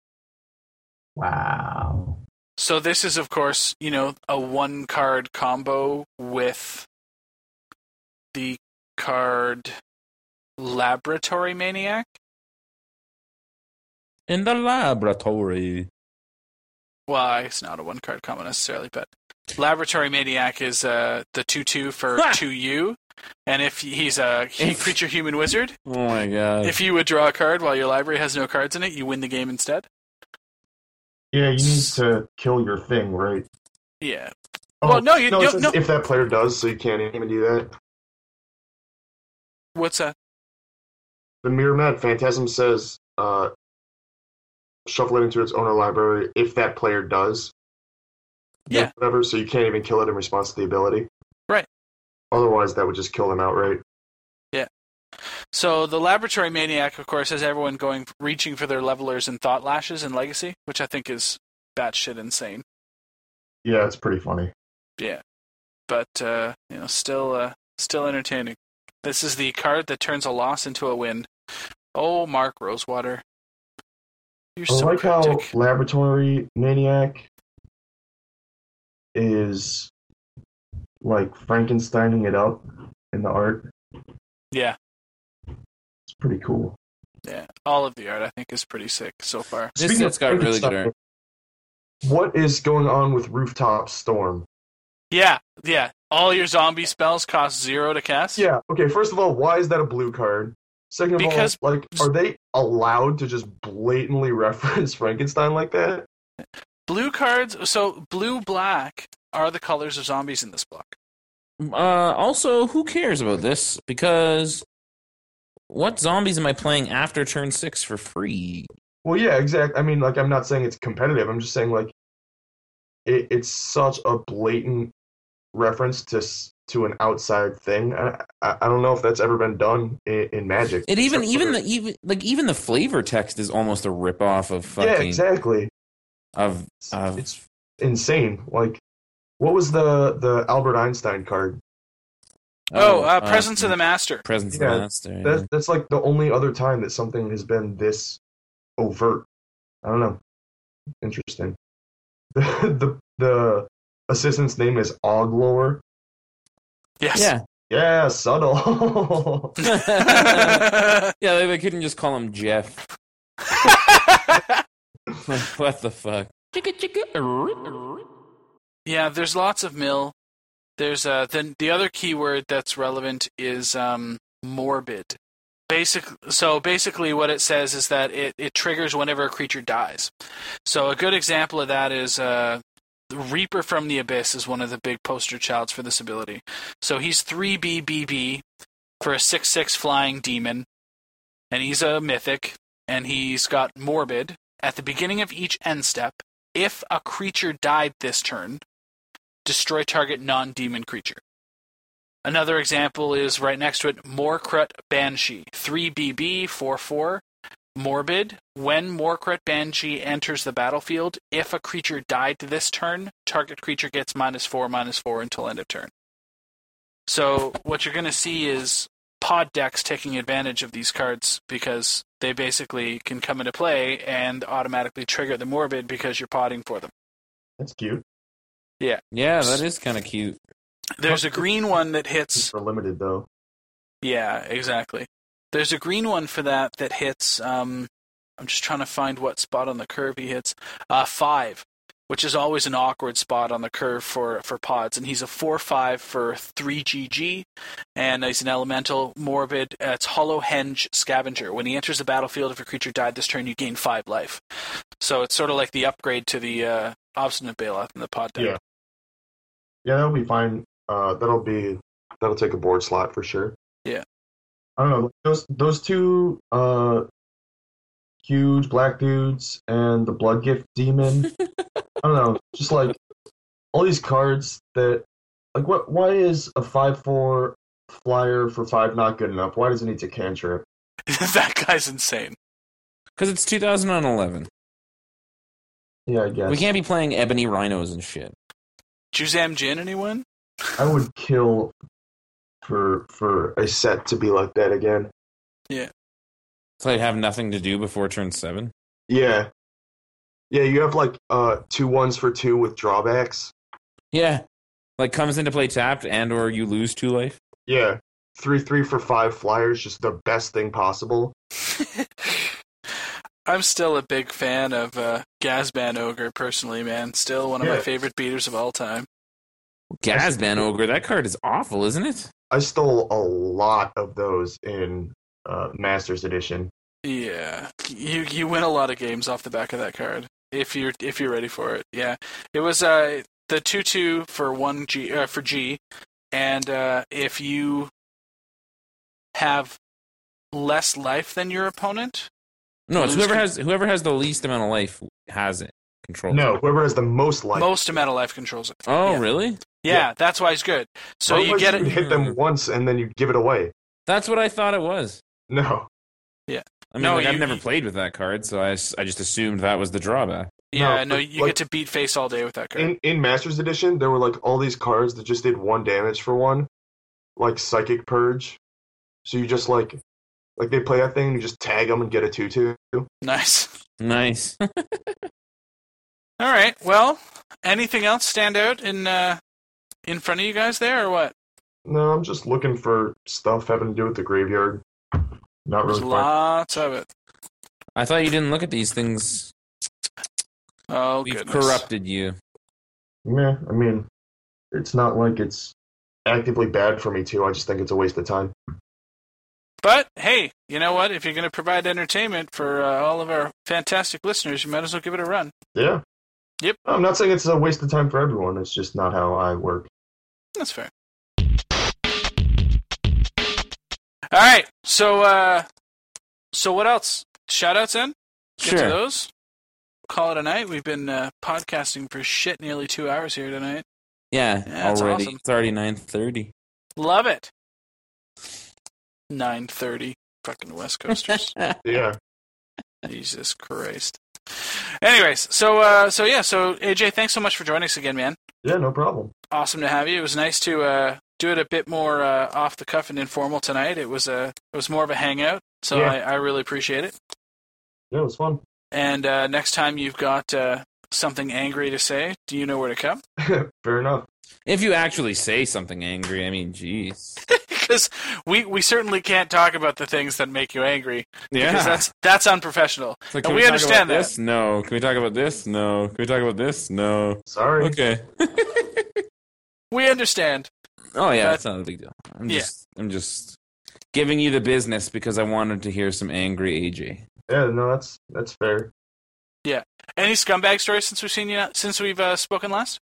S2: Wow.
S8: So this is, of course, a 1-card combo with the card Laboratory Maniac.
S1: In the laboratory.
S8: Well, it's not a 1-card combo necessarily, but Laboratory Maniac is the 2/2 for 2U, and if he's a creature human wizard,
S1: Oh, my God.
S8: if you would draw a card while your library has no cards in it, you win the game instead.
S2: Yeah, you need to kill your thing, right?
S8: Yeah.
S2: Oh,
S8: Well, no, you
S2: it
S8: no.
S2: says if that player does, so you can't even do that.
S8: What's that?
S2: The Mirror Mad Phantasm says, shuffle it into its owner library if that player does.
S8: Yeah.
S2: Whatever, so you can't even kill it in response to the ability.
S8: Right.
S2: Otherwise, that would just kill them outright.
S8: So the Laboratory Maniac, of course, has everyone reaching for their levelers and Thought Lashes in Legacy, which I think is batshit insane.
S2: Yeah, it's pretty funny.
S8: Yeah, but still entertaining. This is the card that turns a loss into a win. Oh, Mark Rosewater, you're
S2: I
S8: so
S2: like
S8: cryptic.
S2: how Laboratory Maniac is like Frankensteining it up in the art.
S8: Yeah,
S2: It's pretty cool.
S8: yeah. All of the art, I think, is pretty sick so far.
S1: This
S2: Speaking
S1: set's
S2: of
S1: got really good
S2: Frankenstein,
S1: art.
S2: What is going on with Rooftop Storm?
S8: Yeah. All your zombie spells cost 0 to cast.
S2: Yeah, okay, first of all, why is that a blue card? Second of
S8: Because-
S2: all, are they allowed to just blatantly reference Frankenstein like that?
S8: Blue cards. So blue-black are the colors of zombies in this block.
S1: Also, who cares about this? Because what zombies am I playing after turn 6 for free?
S2: Well, yeah, exactly. I mean, I'm not saying it's competitive. I'm just saying, it's such a blatant reference to an outside thing. I don't know if that's ever been done in Magic.
S1: It even
S2: except for-
S1: the flavor text is almost a ripoff of fucking
S2: yeah, exactly.
S1: of
S2: It's insane. What was the Albert Einstein card?
S8: Presence of the Master.
S1: Presence of
S2: Yeah,
S1: the Master.
S2: That's the only other time that something has been this overt. I don't know. Interesting. The assistant's name is Oglor.
S8: Yes.
S1: Yeah.
S2: Yeah, subtle.
S1: Yeah, they couldn't just call him Jeff. What the fuck?
S8: Yeah, there's lots of mill. There's the other keyword that's relevant is morbid. Basically what it says is that it triggers whenever a creature dies. So a good example of that is Reaper from the Abyss is one of the big poster childs for this ability. So he's 3 BB for a 6/6 flying demon, and he's a mythic, and he's got morbid. At the beginning of each end step, if a creature died this turn, destroy target non-demon creature. Another example is right next to it, Morkrut Banshee, 3 BB, 4/4, morbid. When Morkrut Banshee enters the battlefield, if a creature died this turn, target creature gets -4/-4 until end of turn. So what you're going to see is pod decks taking advantage of these cards because they basically can come into play and automatically trigger the morbid because you're podding for them.
S2: That's cute.
S8: Yeah.
S1: Yeah, that is kind of cute.
S8: There's a green one that hits...
S2: For limited, though.
S8: Yeah, exactly. There's a green one for that hits... I'm just trying to find what spot on the curve he hits. 5. which is always an awkward spot on the curve for pods. And he's a 4/5 for 3 GG, and he's an elemental morbid. It's Hollow Henge Scavenger. When he enters the battlefield, if a creature died this turn, you gain 5 life. So it's sort of like the upgrade to the Obstinate Baloth in the pod deck.
S2: Yeah, that'll be fine. That'll take a board slot for sure.
S8: Yeah.
S2: I don't know. Those two huge black dudes and the Blood Gift Demon. I don't know. Just like all these cards that, like, why is a 5/4 flyer for 5 not good enough? Why does it need to cantrip?
S8: That guy's insane.
S1: Because it's 2011.
S2: Yeah, I guess.
S1: We can't be playing Ebony Rhinos and shit.
S8: Juzam Jin, anyone?
S2: I would kill for a set to be like that again.
S8: Yeah.
S1: So I have nothing to do before turn 7?
S2: Yeah. Yeah, you have like 2 1s for 2 with drawbacks.
S1: Yeah. Like comes into play tapped and or you lose 2 life.
S2: Yeah. 3/3 for 5 flyers, just the best thing possible.
S8: I'm still a big fan of Gazban Ogre, personally, man. Still one of my favorite beaters of all time.
S1: Gazban Ogre, that card is awful, isn't it?
S2: I stole a lot of those in Masters Edition.
S8: Yeah, you win a lot of games off the back of that card if you're ready for it. Yeah, it was the 2/2 for 1 G for G, and if you have less life than your opponent.
S1: No, it's whoever has the least amount of life has it. Controls
S2: No,
S1: it.
S2: whoever has the most life.
S8: Most amount of life controls it.
S1: Oh,
S8: Yeah.
S1: really?
S8: Yeah, that's why it's good. So
S2: Otherwise
S8: you get it.
S2: you'd hit them once and then you give it away.
S1: That's what I thought it was.
S2: No.
S1: I mean,
S8: No,
S1: like, I've
S8: you-
S1: never played with that card, so I just assumed that was the drawback.
S8: Yeah,
S2: No,
S8: no, you
S2: like-
S8: get to beat face all day with that card.
S2: In Masters Edition, there were like all these cards that just did 1 damage for 1, like Psychic Purge. So you just like they play that thing and you just tag them and get a 2/2.
S8: Nice.
S1: Nice.
S8: All right. Well, anything else stand out in front of you guys there, or what?
S2: No, I'm just looking for stuff having to do with the graveyard. Not
S8: There's
S2: really.
S8: lots of it.
S1: I thought you didn't look at these things.
S8: Oh,
S1: We've
S8: goodness.
S1: corrupted you.
S2: Yeah, I mean, it's not like it's actively bad for me to. I just think it's a waste of time.
S8: But hey, you know what? If you're going to provide entertainment for all of our fantastic listeners, you might as well give it a run.
S2: Yeah.
S8: Yep.
S2: I'm not saying it's a waste of time for everyone. It's just not how I work.
S8: That's fair. All right. So what else? Shoutouts in? Get to
S1: Sure.
S8: those. Call it a night. We've been podcasting for nearly 2 hours here tonight.
S1: Yeah,
S8: that's
S1: already.
S8: awesome.
S1: It's already 9:30.
S8: Love it. 9:30. Fucking West Coasters.
S2: Yeah.
S8: Jesus Christ. Anyways, so AJ, thanks so much for joining us again, man.
S2: Yeah, no problem.
S8: Awesome to have you. It was nice to do it a bit more off the cuff and informal tonight. It was more of a hangout, so
S2: Yeah.
S8: I really appreciate it.
S2: Yeah, it was fun.
S8: And next time you've got something angry to say, do you know where to come?
S2: Fair enough.
S1: If you actually say something angry, I mean, jeez.
S8: Because we certainly can't talk about the things that make you angry.
S1: Yeah.
S8: Because that's unprofessional.
S1: It's like,
S8: and
S1: can
S8: we
S1: talk
S8: understand
S1: about
S8: that.
S1: This? No. Can we talk about this? No. Can we talk about this? No.
S2: Sorry.
S1: Okay.
S8: We understand.
S1: Oh yeah,
S8: But-
S1: it's not a big deal. I'm
S8: Yeah.
S1: just giving you the business because I wanted to hear some angry AJ.
S2: Yeah, no, that's fair.
S8: Any scumbag stories since we've spoken last?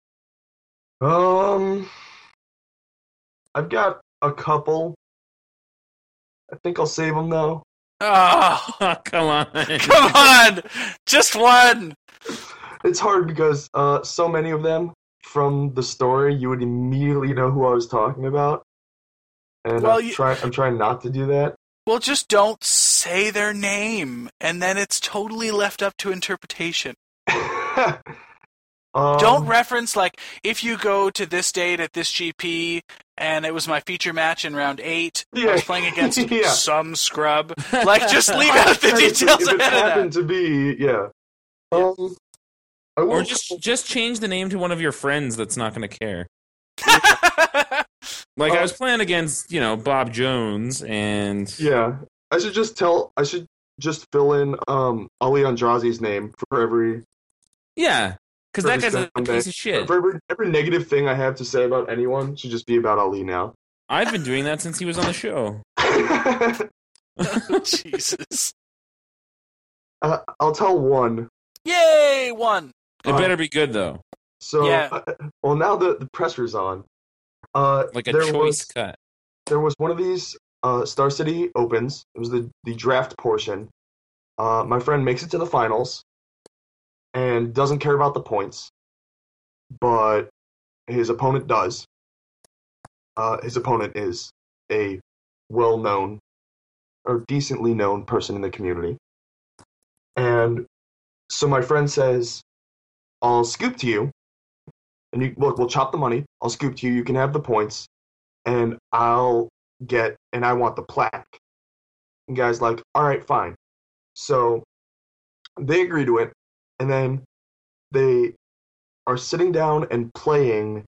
S2: I've got a couple. I think I'll save them though.
S8: Oh,
S1: Oh, come on.
S8: come on! Just one!
S2: It's hard because so many of them from the story you would immediately know who I was talking about, and
S8: Well,
S2: I'm trying not to do that.
S8: Well, just don't say their name, and then it's totally left up to interpretation. Don't reference, like, if you go to this date at this GP, and it was my feature match in round 8, I was
S2: Yeah.
S8: playing against
S2: Yeah.
S8: some scrub. Like, just leave out the details
S2: if it
S8: ahead
S2: happened
S8: of
S2: to be, yeah. I will,
S1: Or just change the name to one of your friends that's not going to care.
S8: that.
S1: Like I was playing against, Bob Jones and
S2: yeah. I should just fill in Ali Andrazi's name for every.
S1: yeah, Because that guy's a piece of shit.
S2: For every negative thing I have to say about anyone should just be about Ali now.
S1: I've been doing that since he was on the show.
S8: Jesus.
S2: I'll tell one.
S8: Yay, one.
S1: It better be good, though.
S2: So,
S8: Yeah.
S2: Well, now the pressure's on.
S1: Like a choice cut.
S2: There was one of these Star City Opens. It was the draft portion. My friend makes it to the finals and doesn't care about the points, but his opponent does. His opponent is a well-known or decently known person in the community. And so my friend says, I'll scoop to you, and we'll chop the money. I'll scoop to you. You can have the points, and I want the plaque. And guy's like, all right, fine. So they agree to it, and then they are sitting down and playing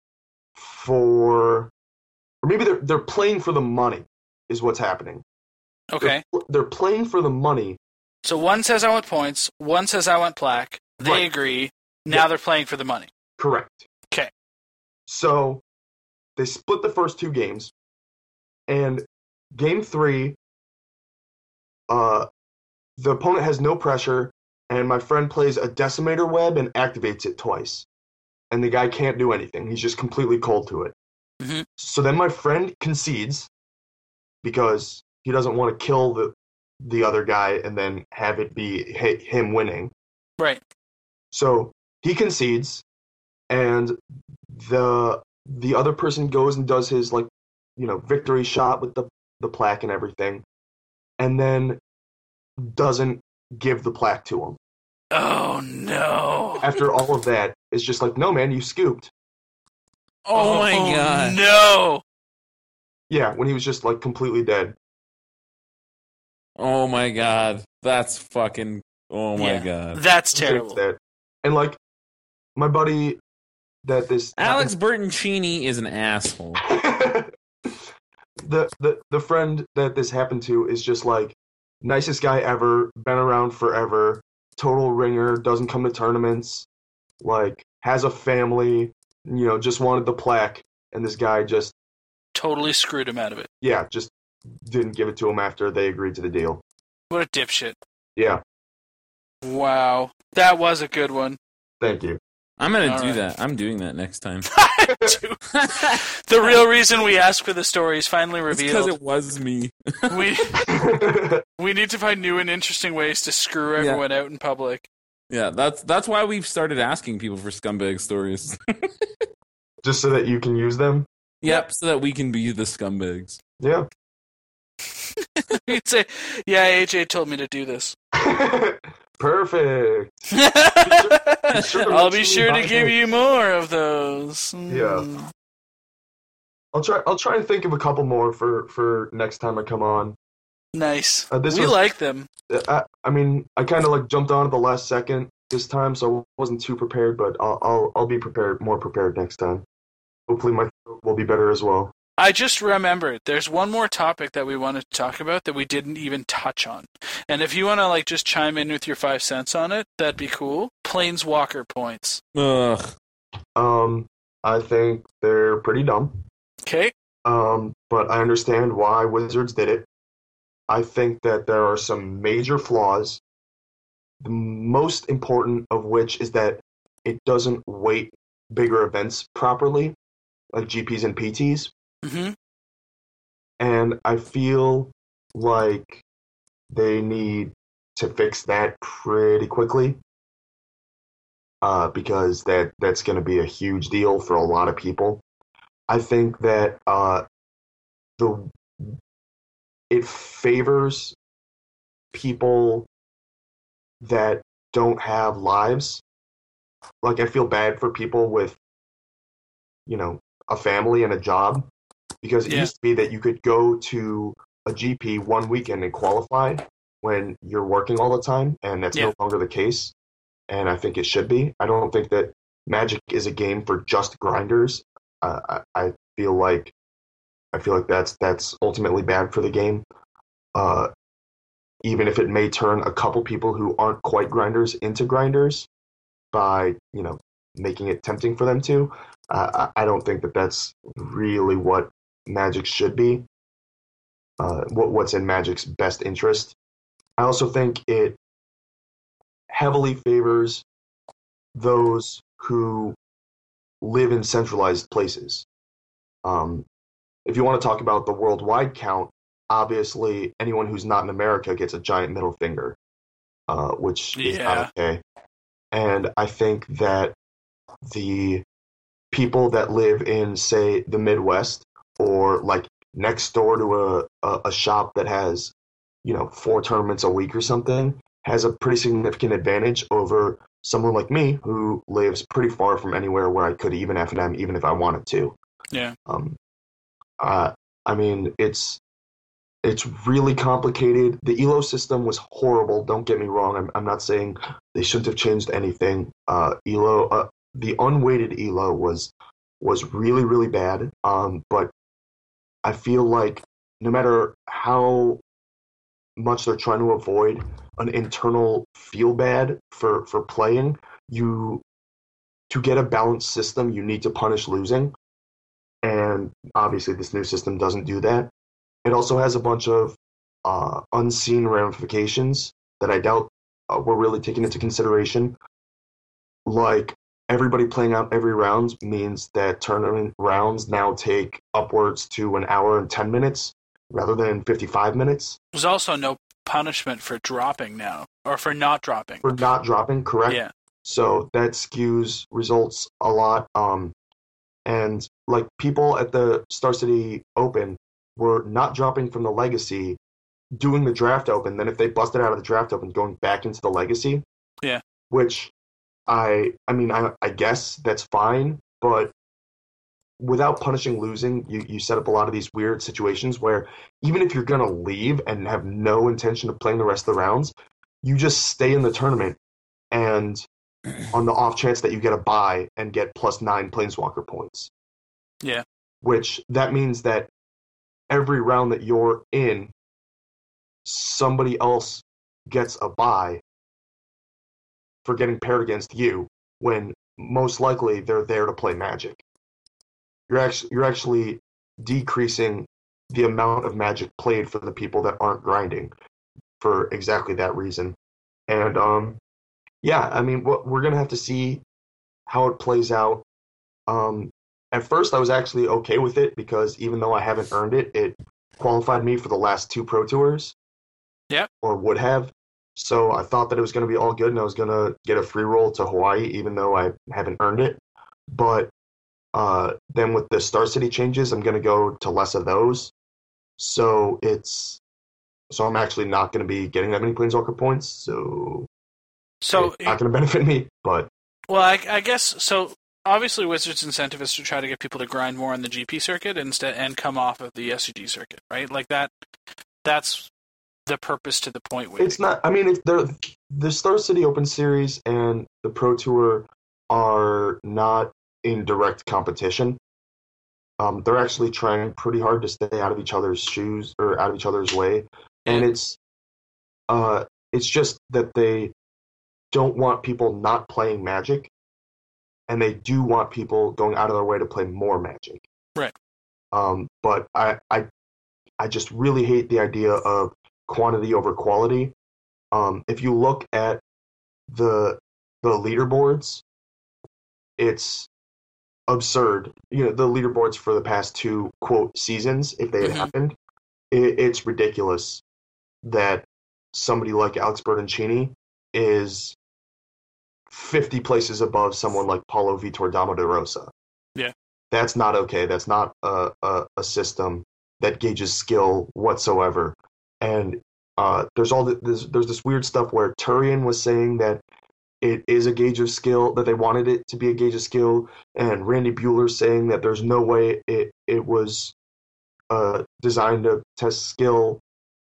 S2: or maybe they're playing for the money is what's happening.
S8: Okay.
S2: They're playing for the money.
S8: So one says I want points, one says I want plaque. They agree. Now they're playing for the money.
S2: Correct.
S8: Okay.
S2: So they split the first two games, and game 3, the opponent has no pressure, and my friend plays a decimator web and activates it twice. And the guy can't do anything. He's just completely cold to it.
S8: Mm-hmm.
S2: So then my friend concedes because he doesn't want to kill the other guy and then have it be him winning.
S8: Right.
S2: So he concedes, and the other person goes and does his victory shot with the plaque and everything, and then doesn't give the plaque to him.
S8: Oh no!
S2: After all of that, it's just like, no man, you scooped.
S1: Oh my god!
S8: No!
S2: Yeah, when he was just completely dead.
S1: Oh my god, that's fucking. Oh my god,
S8: that's terrible.
S2: And my buddy, that this
S1: Alex Bertoncini is an asshole.
S2: the friend that this happened to is just nicest guy ever, been around forever, total ringer, doesn't come to tournaments, has a family, just wanted the plaque, and this guy just
S8: totally screwed him out of it.
S2: Yeah, just didn't give it to him after they agreed to the deal.
S8: What a dipshit.
S2: Yeah.
S8: Wow. That was a good one.
S2: Thank you.
S1: I'm going to do that. I'm doing that next time.
S8: The real reason we asked for the story is finally revealed.
S1: Because it was me.
S8: We need to find new and interesting ways to screw everyone out in public.
S1: Yeah, that's why we've started asking people for scumbag stories.
S2: Just so that you can use them?
S1: Yep, so that we can be the scumbags.
S2: Yeah.
S8: You'd say, yeah, AJ told me to do this.
S2: Perfect.
S8: I'll be sure to give you more of those.
S2: Yeah. I'll try and think of a couple more for next time I come on.
S8: Nice. We like them.
S2: I kind of jumped on at the last second this time, so I wasn't too prepared, but I'll be more prepared next time. Hopefully my throat will be better as well.
S8: I just remembered, there's one more topic that we wanted to talk about that we didn't even touch on. And if you want to just chime in with your 5 cents on it, that'd be cool. Planeswalker points.
S1: Ugh.
S2: I think they're pretty dumb.
S8: Okay.
S2: But I understand why Wizards did it. I think that there are some major flaws. The most important of which is that it doesn't weight bigger events properly, like GPs and PTs.
S8: Mm-hmm.
S2: And I feel like they need to fix that pretty quickly, because that's going to be a huge deal for a lot of people. I think that it favors people that don't have lives. I feel bad for people with, a family and a job. Because it used to be that you could go to a GP one weekend and qualify when you're working all the time, and that's no longer the case. And I think it should be. I don't think that Magic is a game for just grinders. I feel like that's ultimately bad for the game. Even if it may turn a couple people who aren't quite grinders into grinders, by, making it tempting for them to. I don't think that that's really what Magic should be, what's in Magic's best interest. I also think it heavily favors those who live in centralized places. If you want to talk about the worldwide count, obviously anyone who's not in America gets a giant middle finger, which is not okay. And I think that the people that live in, say, the Midwest, or like next door to a shop that has, 4 tournaments a week or something, has a pretty significant advantage over someone like me who lives pretty far from anywhere where I could even F&M, even if I wanted to.
S8: Yeah.
S2: I mean, it's really complicated. The ELO system was horrible. Don't get me wrong. I'm not saying they shouldn't have changed anything. The unweighted ELO was really, really bad. But I feel like no matter how much they're trying to avoid an internal feel bad for playing, to get a balanced system, you need to punish losing. And obviously this new system doesn't do that. It also has a bunch of unseen ramifications that I doubt were really taken into consideration. Like, everybody playing out every round means that tournament rounds now take upwards to 1 hour and 10 minutes rather than 55 minutes.
S8: There's also no punishment for dropping now, or for not dropping.
S2: For not dropping, correct.
S8: Yeah.
S2: So that skews results a lot. And like, people at the Star City Open were not dropping from the Legacy, doing the Draft Open, then if they busted out of the Draft Open, going back into the Legacy.
S8: Yeah.
S2: Which, I guess that's fine, but without punishing losing, you set up a lot of these weird situations where even if you're going to leave and have no intention of playing the rest of the rounds, you just stay in the tournament, and on the off chance that you get a bye and get +9 Planeswalker points.
S8: Yeah.
S2: Which, that means that every round that you're in, somebody else gets a bye for getting paired against you, when most likely they're there to play Magic. You're actually decreasing the amount of Magic played for the people that aren't grinding for exactly that reason. And yeah, I mean, we're gonna have to see how it plays out. At first, I was actually okay with it because even though I haven't earned it, it qualified me for the last 2 Pro Tours.
S8: Yeah.
S2: Or would have. So I thought that it was going to be all good and I was going to get a free roll to Hawaii, even though I haven't earned it. But then with the Star City changes, I'm going to go to less of those. So I'm actually not going to be getting that many Planeswalker points. So it's not going to benefit me. But
S8: well, I guess so. Obviously, Wizards' incentive is to try to get people to grind more on the GP circuit and come off of the SCG circuit, right? Like that. That's the purpose to the point.
S2: It's not. I mean, the Star City Open Series and the Pro Tour are not in direct competition. They're actually trying pretty hard to stay out of each other's shoes or out of each other's way, and it's just that they don't want people not playing Magic, and they do want people going out of their way to play more Magic.
S8: Right.
S2: But I just really hate the idea of quantity over quality. If you look at the leaderboards, it's absurd. The leaderboards for the past 2 quote seasons, if they had happened, it's ridiculous that somebody like Alex Bertoncini is 50 places above someone like Paulo Vitor Damo de Rosa.
S8: Yeah.
S2: That's not okay. That's not a system that gauges skill whatsoever. And there's this weird stuff where Turian was saying that it is a gauge of skill, that they wanted it to be a gauge of skill, and Randy Buehler saying that there's no way it was designed to test skill.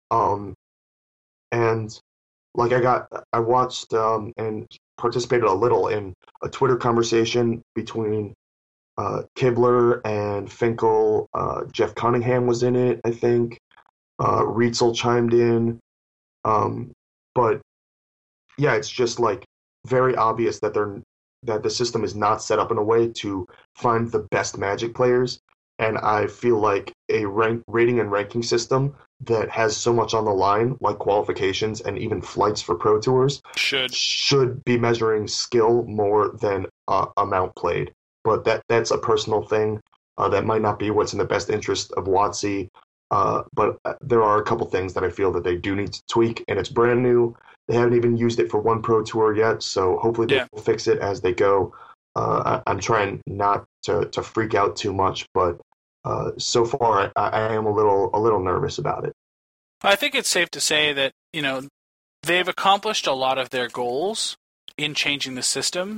S2: And like I watched and participated a little in a Twitter conversation between Kibler and Finkel. Jeff Cunningham was in it, I think. Rietzel chimed in. But yeah, it's just like very obvious that that the system is not set up in a way to find the best Magic players, and I feel like a rating and ranking system that has so much on the line, like qualifications and even flights for Pro Tours, should be measuring skill more than amount played. But that's a personal thing. That might not be what's in the best interest of WotC. But there are a couple things that I feel that they do need to tweak, and it's brand new. They haven't even used it for one Pro Tour yet, so hopefully they will fix it as they go. I'm trying not to freak out too much, but so far I am a little nervous about it.
S8: I think it's safe to say that, they've accomplished a lot of their goals in changing the system.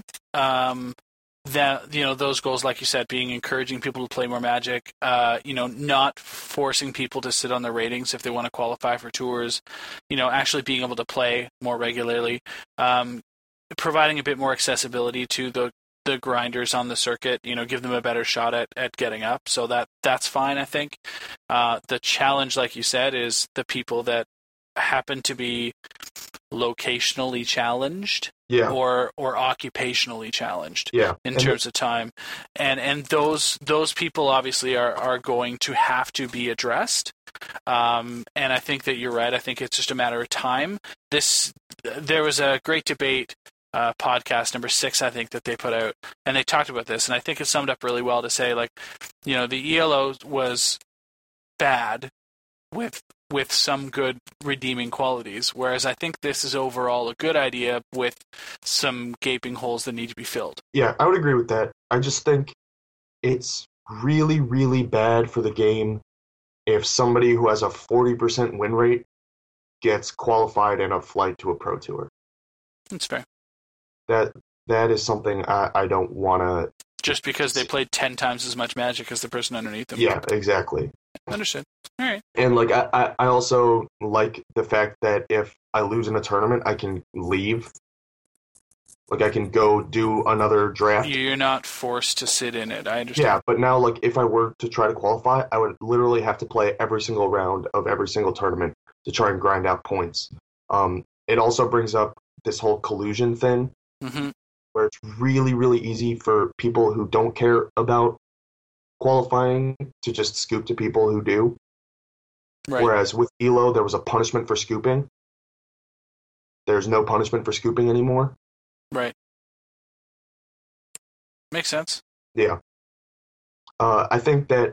S8: That those goals, like you said, being encouraging people to play more Magic, not forcing people to sit on their ratings if they want to qualify for tours, actually being able to play more regularly, providing a bit more accessibility to the grinders on the circuit, give them a better shot at getting up. So that's fine, I think. The challenge, like you said, is the people that happen to be locationally challenged or occupationally challenged in terms of time. And those people obviously are going to have to be addressed. And I think that you're right. I think it's just a matter of time. There was a great debate, podcast number 6, I think, that they put out, and they talked about this, and I think it summed up really well to say, the ELO was bad with some good redeeming qualities, whereas I think this is overall a good idea with some gaping holes that need to be filled.
S2: Yeah, I would agree with that. I just think it's really, really bad for the game if somebody who has a 40% win rate gets qualified in a flight to a Pro Tour.
S8: That's fair.
S2: That is something I don't want to...
S8: Just because they played 10 times as much Magic as the person underneath them.
S2: Yeah, exactly.
S8: Understood. All right.
S2: And I also like the fact that if I lose in a tournament, I can leave. I can go do another draft.
S8: You're not forced to sit in it. I understand.
S2: Yeah, but now if I were to try to qualify, I would literally have to play every single round of every single tournament to try and grind out points. It also brings up this whole collusion thing, where it's really, really easy for people who don't care about qualifying to just scoop to people who do. Right. Whereas with ELO, there was a punishment for scooping. There's no punishment for scooping anymore.
S8: Right. Makes sense.
S2: Yeah. I think that,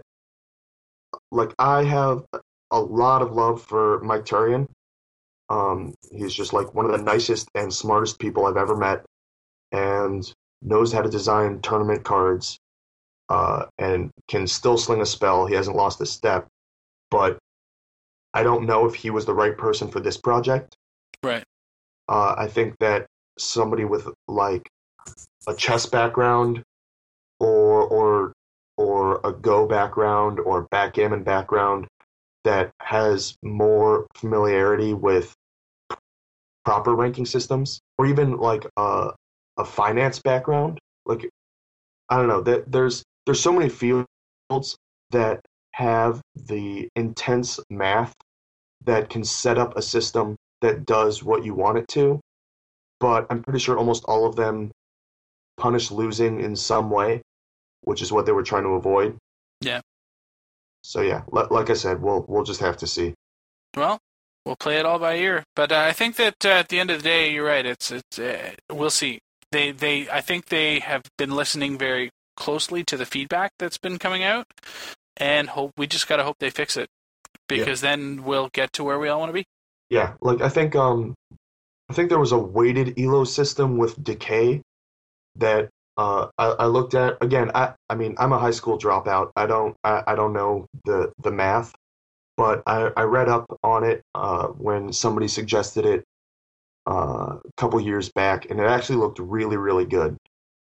S2: I have a lot of love for Mike Turian. He's just one of the nicest and smartest people I've ever met, and knows how to design tournament cards, and can still sling a spell. He hasn't lost a step, but I don't know if he was the right person for this project.
S8: Right.
S2: I think that somebody with a chess background or a Go background or backgammon background that has more familiarity with proper ranking systems, or even a finance background. I don't know, there's so many fields that have the intense math that can set up a system that does what you want it to, but I'm pretty sure almost all of them punish losing in some way, which is what they were trying to avoid.
S8: Yeah. So
S2: yeah, like I said, we'll just have to see.
S8: Well, we'll play it all by ear, but I think that at the end of the day, you're right. It's we'll see. I think they have been listening very closely to the feedback that's been coming out, and we just gotta hope they fix it, because then we'll get to where we all want to be.
S2: Yeah, I think there was a weighted ELO system with decay that I looked at. Again, I mean I'm a high school dropout. I don't know the math, but I read up on it when somebody suggested it a couple years back, and it actually looked really, really good.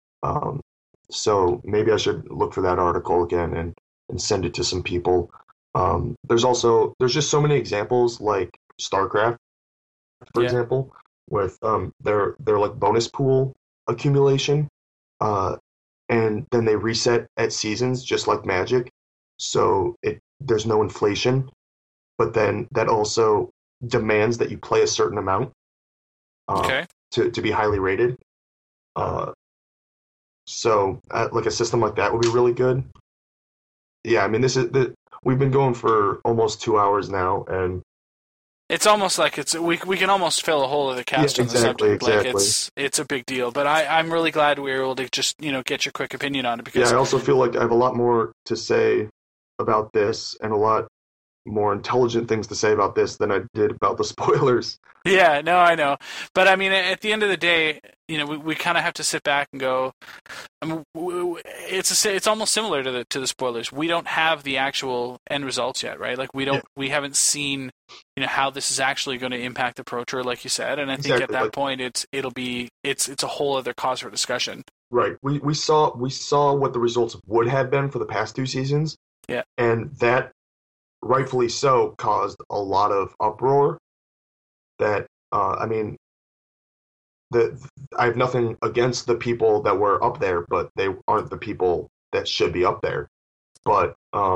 S2: So maybe I should look for that article again and send it to some people. There's just so many examples, like StarCraft, for example, with their bonus pool accumulation, and then they reset at seasons, just like Magic. So there's no inflation, but then that also demands that you play a certain amount to be highly rated. So, like a system like that would be really good. Yeah, I mean, we've been going for almost 2 hours now, and
S8: it's almost like we can almost fill a whole other cast on the subject.
S2: Exactly.
S8: Like it's a big deal. But I'm really glad we were able to just get your quick opinion on it, because
S2: I also feel like I have a lot more to say about this and a lot more intelligent things to say about this than I did about the spoilers.
S8: Yeah, no, I know. But I mean, at the end of the day, we kind of have to sit back and go. I mean, it's almost similar to the spoilers. We don't have the actual end results yet, right? Like we haven't seen how this is actually going to impact the Pro Tour, like you said. And I think at that point, it's a whole other cause for discussion.
S2: Right. We saw what the results would have been for the past 2 seasons.
S8: Yeah.
S2: And that, rightfully so, caused a lot of uproar. That I mean, I have nothing against the people that were up there, but they aren't the people that should be up there. But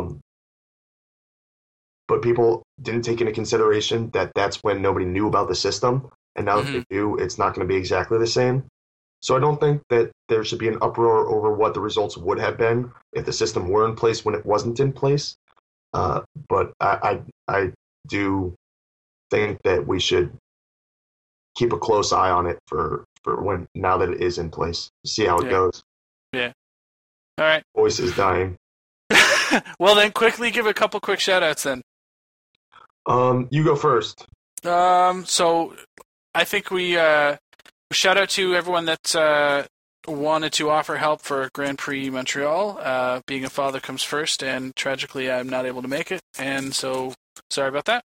S2: people didn't take into consideration that that's when nobody knew about the system, and now that they do, it's not going to be exactly the same. So I don't think that there should be an uproar over what the results would have been if the system were in place when it wasn't in place. But I do think that we should keep a close eye on it for now that it is in place. See how it goes.
S8: Yeah. All right.
S2: Voice is dying.
S8: Well, then quickly give a couple quick shout-outs then.
S2: You go first.
S8: So I think we shout out to everyone that wanted to offer help for Grand Prix Montreal. Being a father comes first, and tragically I'm not able to make it, and so sorry about that.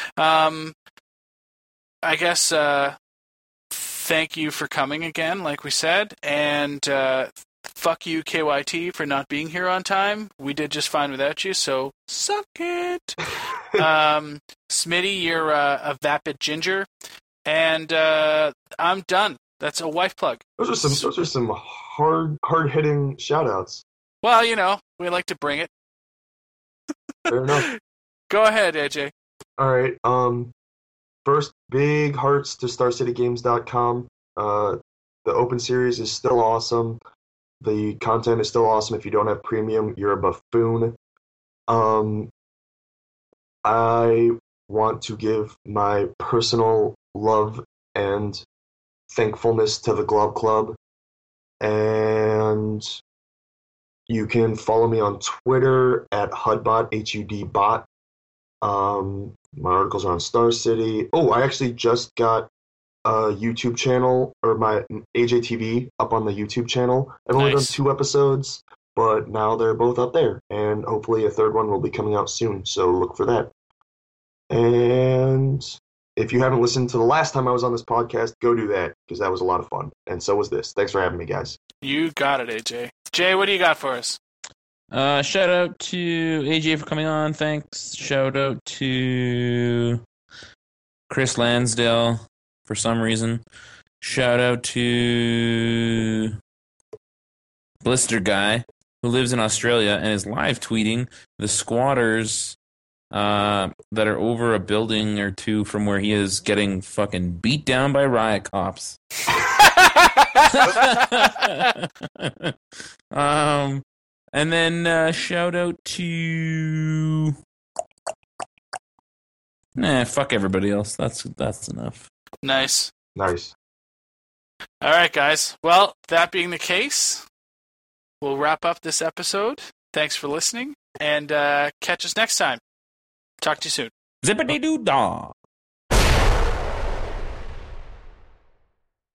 S8: I guess thank you for coming again, like we said, and fuck you, KYT, for not being here on time. We did just fine without you, so suck it. Smitty, you're a vapid ginger, and I'm done. That's a wife plug.
S2: Those are some hard hitting shout outs.
S8: Well, we like to bring it.
S2: Fair enough.
S8: Go ahead, AJ.
S2: All right. First, big hearts to StarCityGames.com. The Open Series is still awesome. The content is still awesome. If you don't have premium, you're a buffoon. I want to give my personal love and thankfulness to the Glove Club. And you can follow me on Twitter at HUDBot, HUDBot. My articles are on Star City. Oh, I actually just got a YouTube channel, or my AJTV up on the YouTube channel. I've only done 2 episodes, but now they're both up there, and hopefully a third one will be coming out soon, so look for that. And if you haven't listened to the last time I was on this podcast, go do that, because that was a lot of fun, and so was this. Thanks for having me, guys.
S8: You got it, AJ. Jay, what do you got for us?
S1: Shout out to AJ for coming on. Thanks. Shout out to Chris Lansdale for some reason. Shout out to Blister Guy, who lives in Australia and is live tweeting the squatters that are over a building or 2 from where he is getting fucking beat down by riot cops. And then shout out to fuck everybody else. That's enough.
S8: Nice.
S2: All
S8: right, guys. Well, that being the case, we'll wrap up this episode. Thanks for listening, and catch us next time. Talk to you soon.
S1: Zippity-doo-dah.